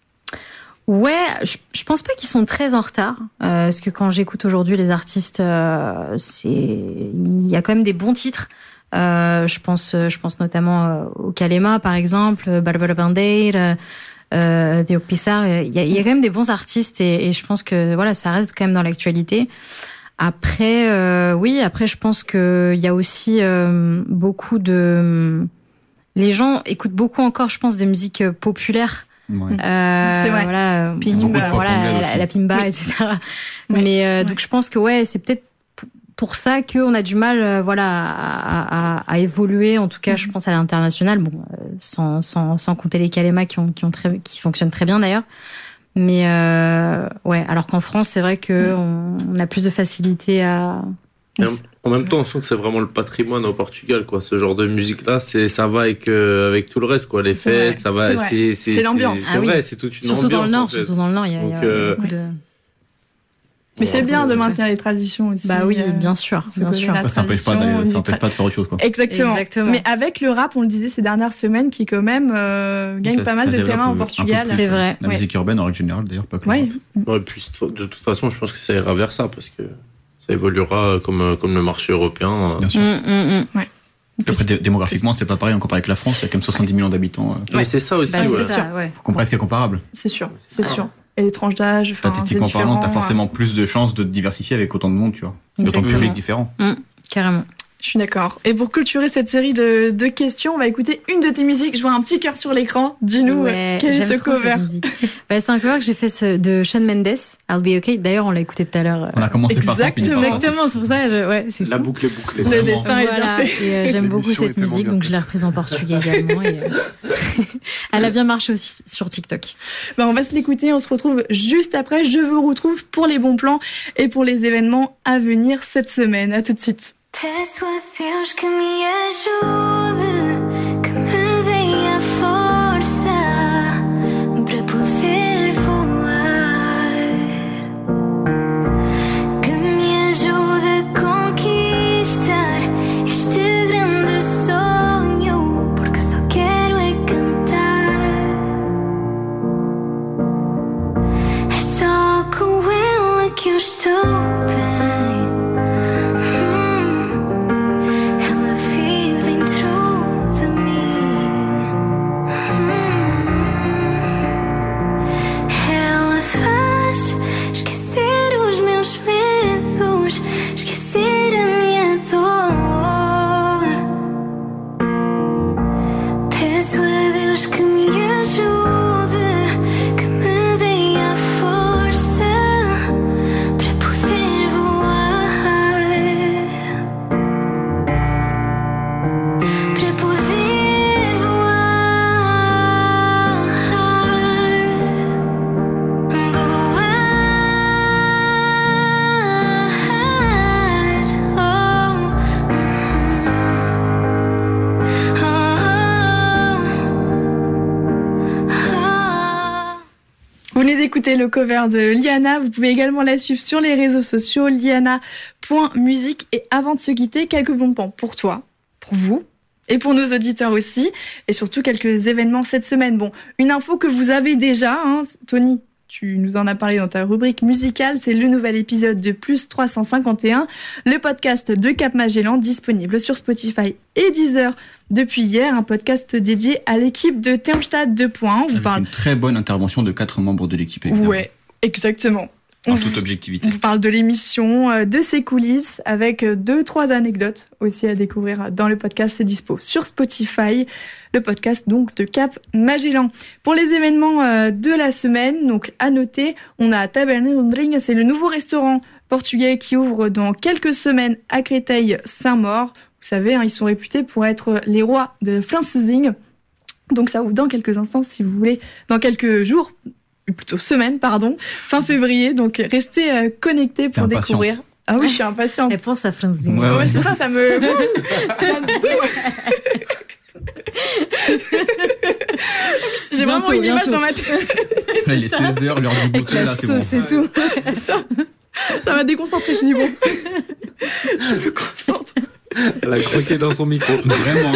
Ouais, je, je pense pas qu'ils sont très en retard. Euh, parce que quand j'écoute aujourd'hui les artistes, euh, c'est il y a quand même des bons titres. Euh, je pense, je pense notamment euh, au Kalema par exemple, Barbara Bandeira, euh, Diogo Pissar. Il y, a, il y a quand même des bons artistes et, et je pense que voilà, ça reste quand même dans l'actualité. Après, euh, oui, après je pense que il y a aussi euh, beaucoup de les gens écoutent beaucoup encore, je pense, des musiques populaires.
Ouais.
Euh,
C'est vrai.
Voilà,
Pimba.
euh, voilà,
Populaire
la,
aussi.
la pimba,
Oui.
et cetera.
Ouais,
Mais euh,
c'est
donc je pense que ouais, c'est peut-être p- pour ça qu'on a du mal, euh, voilà, à, à, à évoluer. En tout cas, je pense à l'international. Bon, euh, sans, sans, sans compter les Kalema qui ont, qui ont très, qui fonctionnent très bien d'ailleurs. Mais euh, ouais, alors qu'en France, c'est vrai que on, on a plus de facilité à
Et en, en même temps, on sent que c'est vraiment le patrimoine au Portugal, quoi. Ce genre de musique-là, c'est, ça va avec, euh, avec tout le reste, quoi. Les fêtes, ça va.
C'est,
c'est, c'est,
c'est l'ambiance.
C'est,
Ah
c'est
oui.
vrai, c'est toute une
surtout
ambiance.
Dans le nord,
en fait.
surtout dans le Nord, il y a,
Donc,
il y a
euh,
beaucoup de.
Mais c'est bien de
c'est
maintenir les traditions aussi.
Bah oui,
euh,
bien sûr,
se
bien
connaît
sûr.
la
Ça n'empêche pas,
tradition,
d'aller- ça
on
n'empêche
dit
pas de faire autre chose, quoi.
Exactement.
Exactement.
Mais avec le rap, on le disait ces dernières semaines, qui quand même euh, gagne
Ça-
pas mal
ça
de
développe
terrain
un
au
peu
Portugal.
plus,
C'est
euh,
vrai.
La
Ouais.
musique urbaine, en règle générale, d'ailleurs, pas que le
Ouais.
rap.
Ouais, et puis, de toute façon, je pense que ça ira vers ça, parce que ça évoluera comme, comme le marché européen.
Bien sûr.
Mm, mm, mm.
Ouais.
Après, dé- démographiquement, c'est pas pareil, on compare avec la France, il y a quand même soixante-dix millions d'habitants. euh,
Mais c'est ça aussi,
Bah,
ouais.
c'est ça, ouais.
Faut comparer ce qui est comparable.
C'est sûr, c'est sûr. Et les tranches d'âge, enfin, c'est
Statistiquement parlant, t'as
différent.
forcément plus de chances de te diversifier avec autant de monde, tu vois. D'autant de
Exactement.
publics différents.
Mm, carrément.
Je suis d'accord. Et pour clôturer cette série de, de questions, on va écouter une de tes musiques. Je vois un petit cœur sur l'écran. Dis-nous,
Ouais,
euh, quel est
j'aime
ce
trop cette
cover?
musique. Bah, c'est un cover que j'ai fait ce- de Shawn Mendes, I'll Be Okay. D'ailleurs, on l'a écouté tout à l'heure.
On a commencé par ça, on finit par ça.
Exactement, c'est pour ça. Je, ouais, c'est
La
fou.
boucle est bouclée.
Le
vraiment.
destin est bien
Voilà,
fait.
et euh, j'aime beaucoup
L'émission est
cette
tellement
musique,
bien
donc
faite.
je l'ai reprise en portugais également. Et, euh, elle a bien marché aussi sur TikTok.
Bah, on va se l'écouter. On se retrouve juste après. Je vous retrouve pour les bons plans et pour les événements à venir cette semaine. À tout de suite.
Peço a Deus que me ajude, que me dê a força para poder voar, que me ajude a conquistar este grande sonho, porque só quero é cantar. É só com ela que eu estou bem. Ela vive dentro de mim. Ela faz esquecer os meus medos, esquecer a minha dor. Peço a Deus que me ajude, que me dê a força para poder voar, para poder voar, voar.
Vous venez d'écouter le cover de Liana. Vous pouvez également la suivre sur les réseaux sociaux, liana point musique. Et avant de se quitter, quelques bons plans pour toi, pour vous et pour nos auditeurs aussi. Et surtout quelques événements cette semaine. Bon, une info que vous avez déjà, hein, Tony. Tu nous en as parlé dans ta rubrique musicale, c'est le nouvel épisode de Plus trois cent cinquante et un, le podcast de Cap Magellan, disponible sur Spotify et Deezer depuis hier, un podcast dédié à l'équipe de Termstad deux point un. On vous
Avec
parle.
une très bonne intervention de quatre membres de l'équipe, évidemment.
Ouais, exactement.
En
On
toute
vous-
objectivité.
On vous parle de l'émission, euh, de ses coulisses, avec euh, deux, trois anecdotes aussi à découvrir dans le podcast. C'est dispo sur Spotify, le podcast donc de Cap Magellan. Pour les événements euh, de la semaine, donc à noter, on a Taberna Londrinha, c'est le nouveau restaurant portugais qui ouvre dans quelques semaines à Créteil-Saint-Maur. Vous savez, hein, ils sont réputés pour être les rois de francesinha. Donc ça ouvre dans quelques instants, si vous voulez, dans quelques jours, plutôt semaines, pardon, fin février. Donc restez euh, connectés pour
T'es impatiente.
découvrir. Ah oui, je suis impatiente.
Elle pense à Franzine.
Ouais,
Ouais,
ouais.
c'est ça, ça me... J'ai vraiment
Bientôt,
une image
bientôt.
dans ma tête.
Là, il est seize heures, l'heure du
Avec
goûter,
la
là, c'est bon.
sauce, c'est tout.
ça ça m'a déconcentré, je me dis bon. Je me concentre.
Elle a croqué dans son micro.
Vraiment.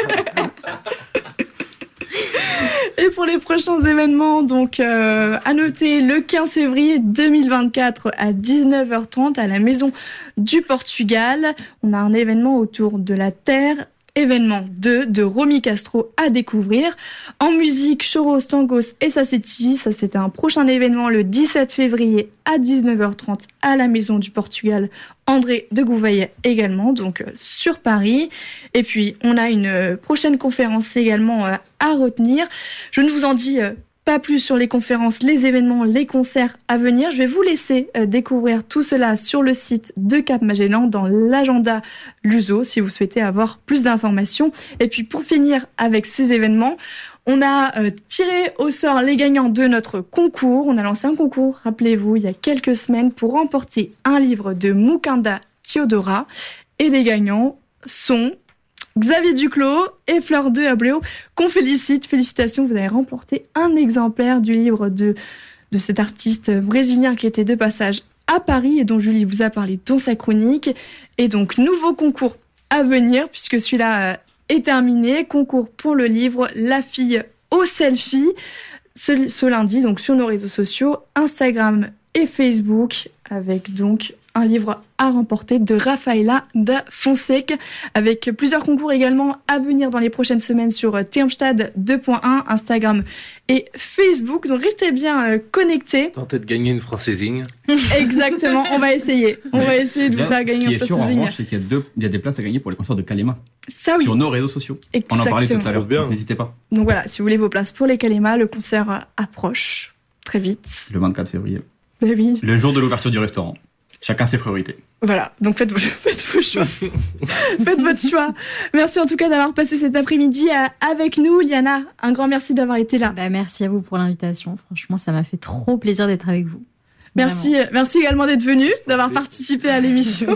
Et pour les prochains événements, donc euh, à noter le quinze février deux mille vingt-quatre à dix-neuf heures trente à la Maison du Portugal. On a un événement autour de la Terre. Événement deux de Romy Castro à découvrir. En musique, Choros, Tangos et Sassetti. Ça, c'était un prochain événement le dix-sept février à dix-neuf heures trente à la Maison du Portugal. André de Gouveia également, donc euh, sur Paris. Et puis, on a une euh, prochaine conférence également euh, à retenir. Je ne vous en dis euh, pas plus sur les conférences, les événements, les concerts à venir. Je vais vous laisser euh, découvrir tout cela sur le site de Cap Magellan dans l'agenda Luso si vous souhaitez avoir plus d'informations. Et puis pour finir avec ces événements, on a euh, tiré au sort les gagnants de notre concours. On a lancé un concours, rappelez-vous, il y a quelques semaines pour remporter un livre de Mukanda Theodora. Et les gagnants sont Xavier Duclos et Fleur de Abreu, qu'on félicite. Félicitations, vous avez remporté un exemplaire du livre de, de cet artiste brésilien qui était de passage à Paris et dont Julie vous a parlé dans sa chronique. Et donc, nouveau concours à venir, puisque celui-là est terminé. Concours pour le livre La fille au selfie, ce, ce lundi, donc sur nos réseaux sociaux, Instagram et Facebook, avec donc un livre à remporter de Rafaela da Fonseca, avec plusieurs concours également à venir dans les prochaines semaines sur Termstad deux point un, Instagram et Facebook. Donc restez bien euh, connectés.
Tentez de gagner une francésine.
Exactement, on va essayer. On
Mais
va essayer de vous faire gagner
une
une
francésine. Ce qui est sûr en
francésine.
revanche, c'est qu'il y a, deux, il y a des places à gagner pour les concerts de Kalema.
Ça oui.
Sur nos réseaux sociaux.
Exactement.
On en parlait tout à l'heure, donc n'hésitez pas.
Donc voilà, si vous voulez vos places pour les Kalema, le concert euh, approche très vite.
Le vingt-quatre février.
Ben oui.
Le jour de l'ouverture du restaurant. Chacun ses priorités.
Voilà, donc faites vos, faites vos choix. Faites votre choix. Merci en tout cas d'avoir passé cet après-midi avec nous. Liana, un grand merci d'avoir été là.
Bah, merci à vous pour l'invitation. Franchement, ça m'a fait trop plaisir d'être avec vous.
Merci, merci également d'être venu, d'avoir participé à l'émission.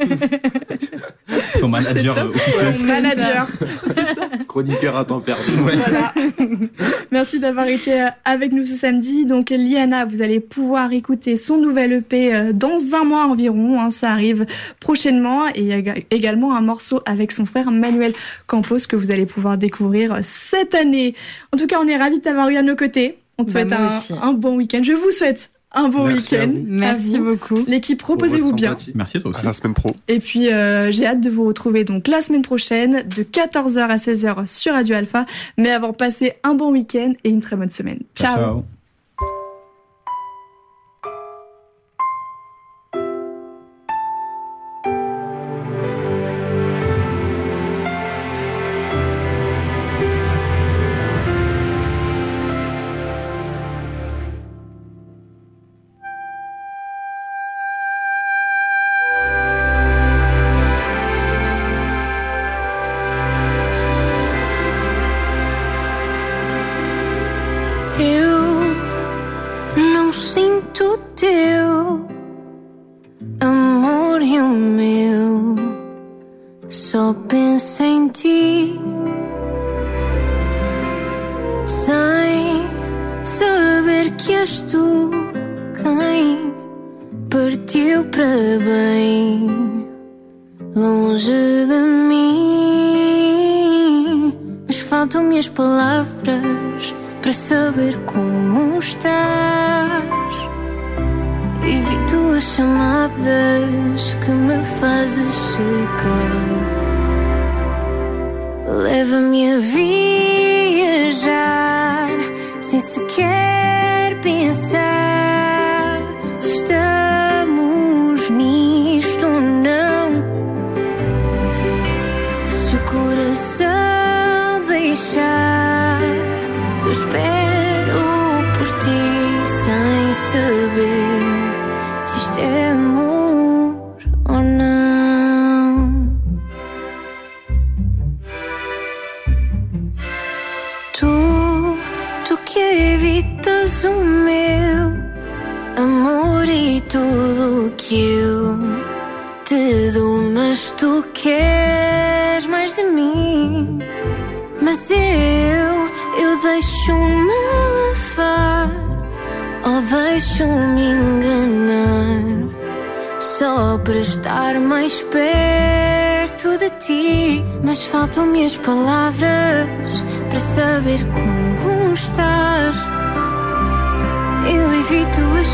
Son manager euh, officiel.
Son manager, c'est ça.
Chroniqueur à temps perdu.
Voilà. Merci d'avoir été avec nous ce samedi. Donc Liana, vous allez pouvoir écouter son nouvel E P dans un mois environ. Hein, ça arrive prochainement. Et il y a également un morceau avec son frère Manuel Campos que vous allez pouvoir découvrir cette année. En tout cas, on est ravis de t'avoir eu à nos côtés. On te
Bah,
souhaite
moi
un,
aussi.
un bon week-end. Je vous souhaite un bon
Merci à
week-end.
vous.
Merci
À vous.
beaucoup.
L'équipe, reposez-vous bien.
Merci à toi aussi.
À la semaine pro.
Et puis, euh, j'ai hâte de vous retrouver donc la semaine prochaine de quatorze heures à seize heures sur Radio Alpha. Mais avant, passez un bon week-end et une très bonne semaine. Ciao,
ciao.
Eu não sinto teu amor e o meu, só penso em ti, sem saber que és tu quem partiu para bem, longe de mim, mas faltam-me as palavras para saber como estás. Evito as chamadas que me fazes chegar. Leva-me a viajar sem sequer pensar se estamos nisto ou não. Se o coração deixar, eu espero por ti sem saber se isto é amor ou não. Tu, tu que evitas o meu amor e tudo que eu te dou, mas tu queres mais de mim. Mas eu, eu deixo-me levar, ou deixo-me enganar, só para estar mais perto de ti. Mas faltam-me as palavras para saber como estás. Eu evito as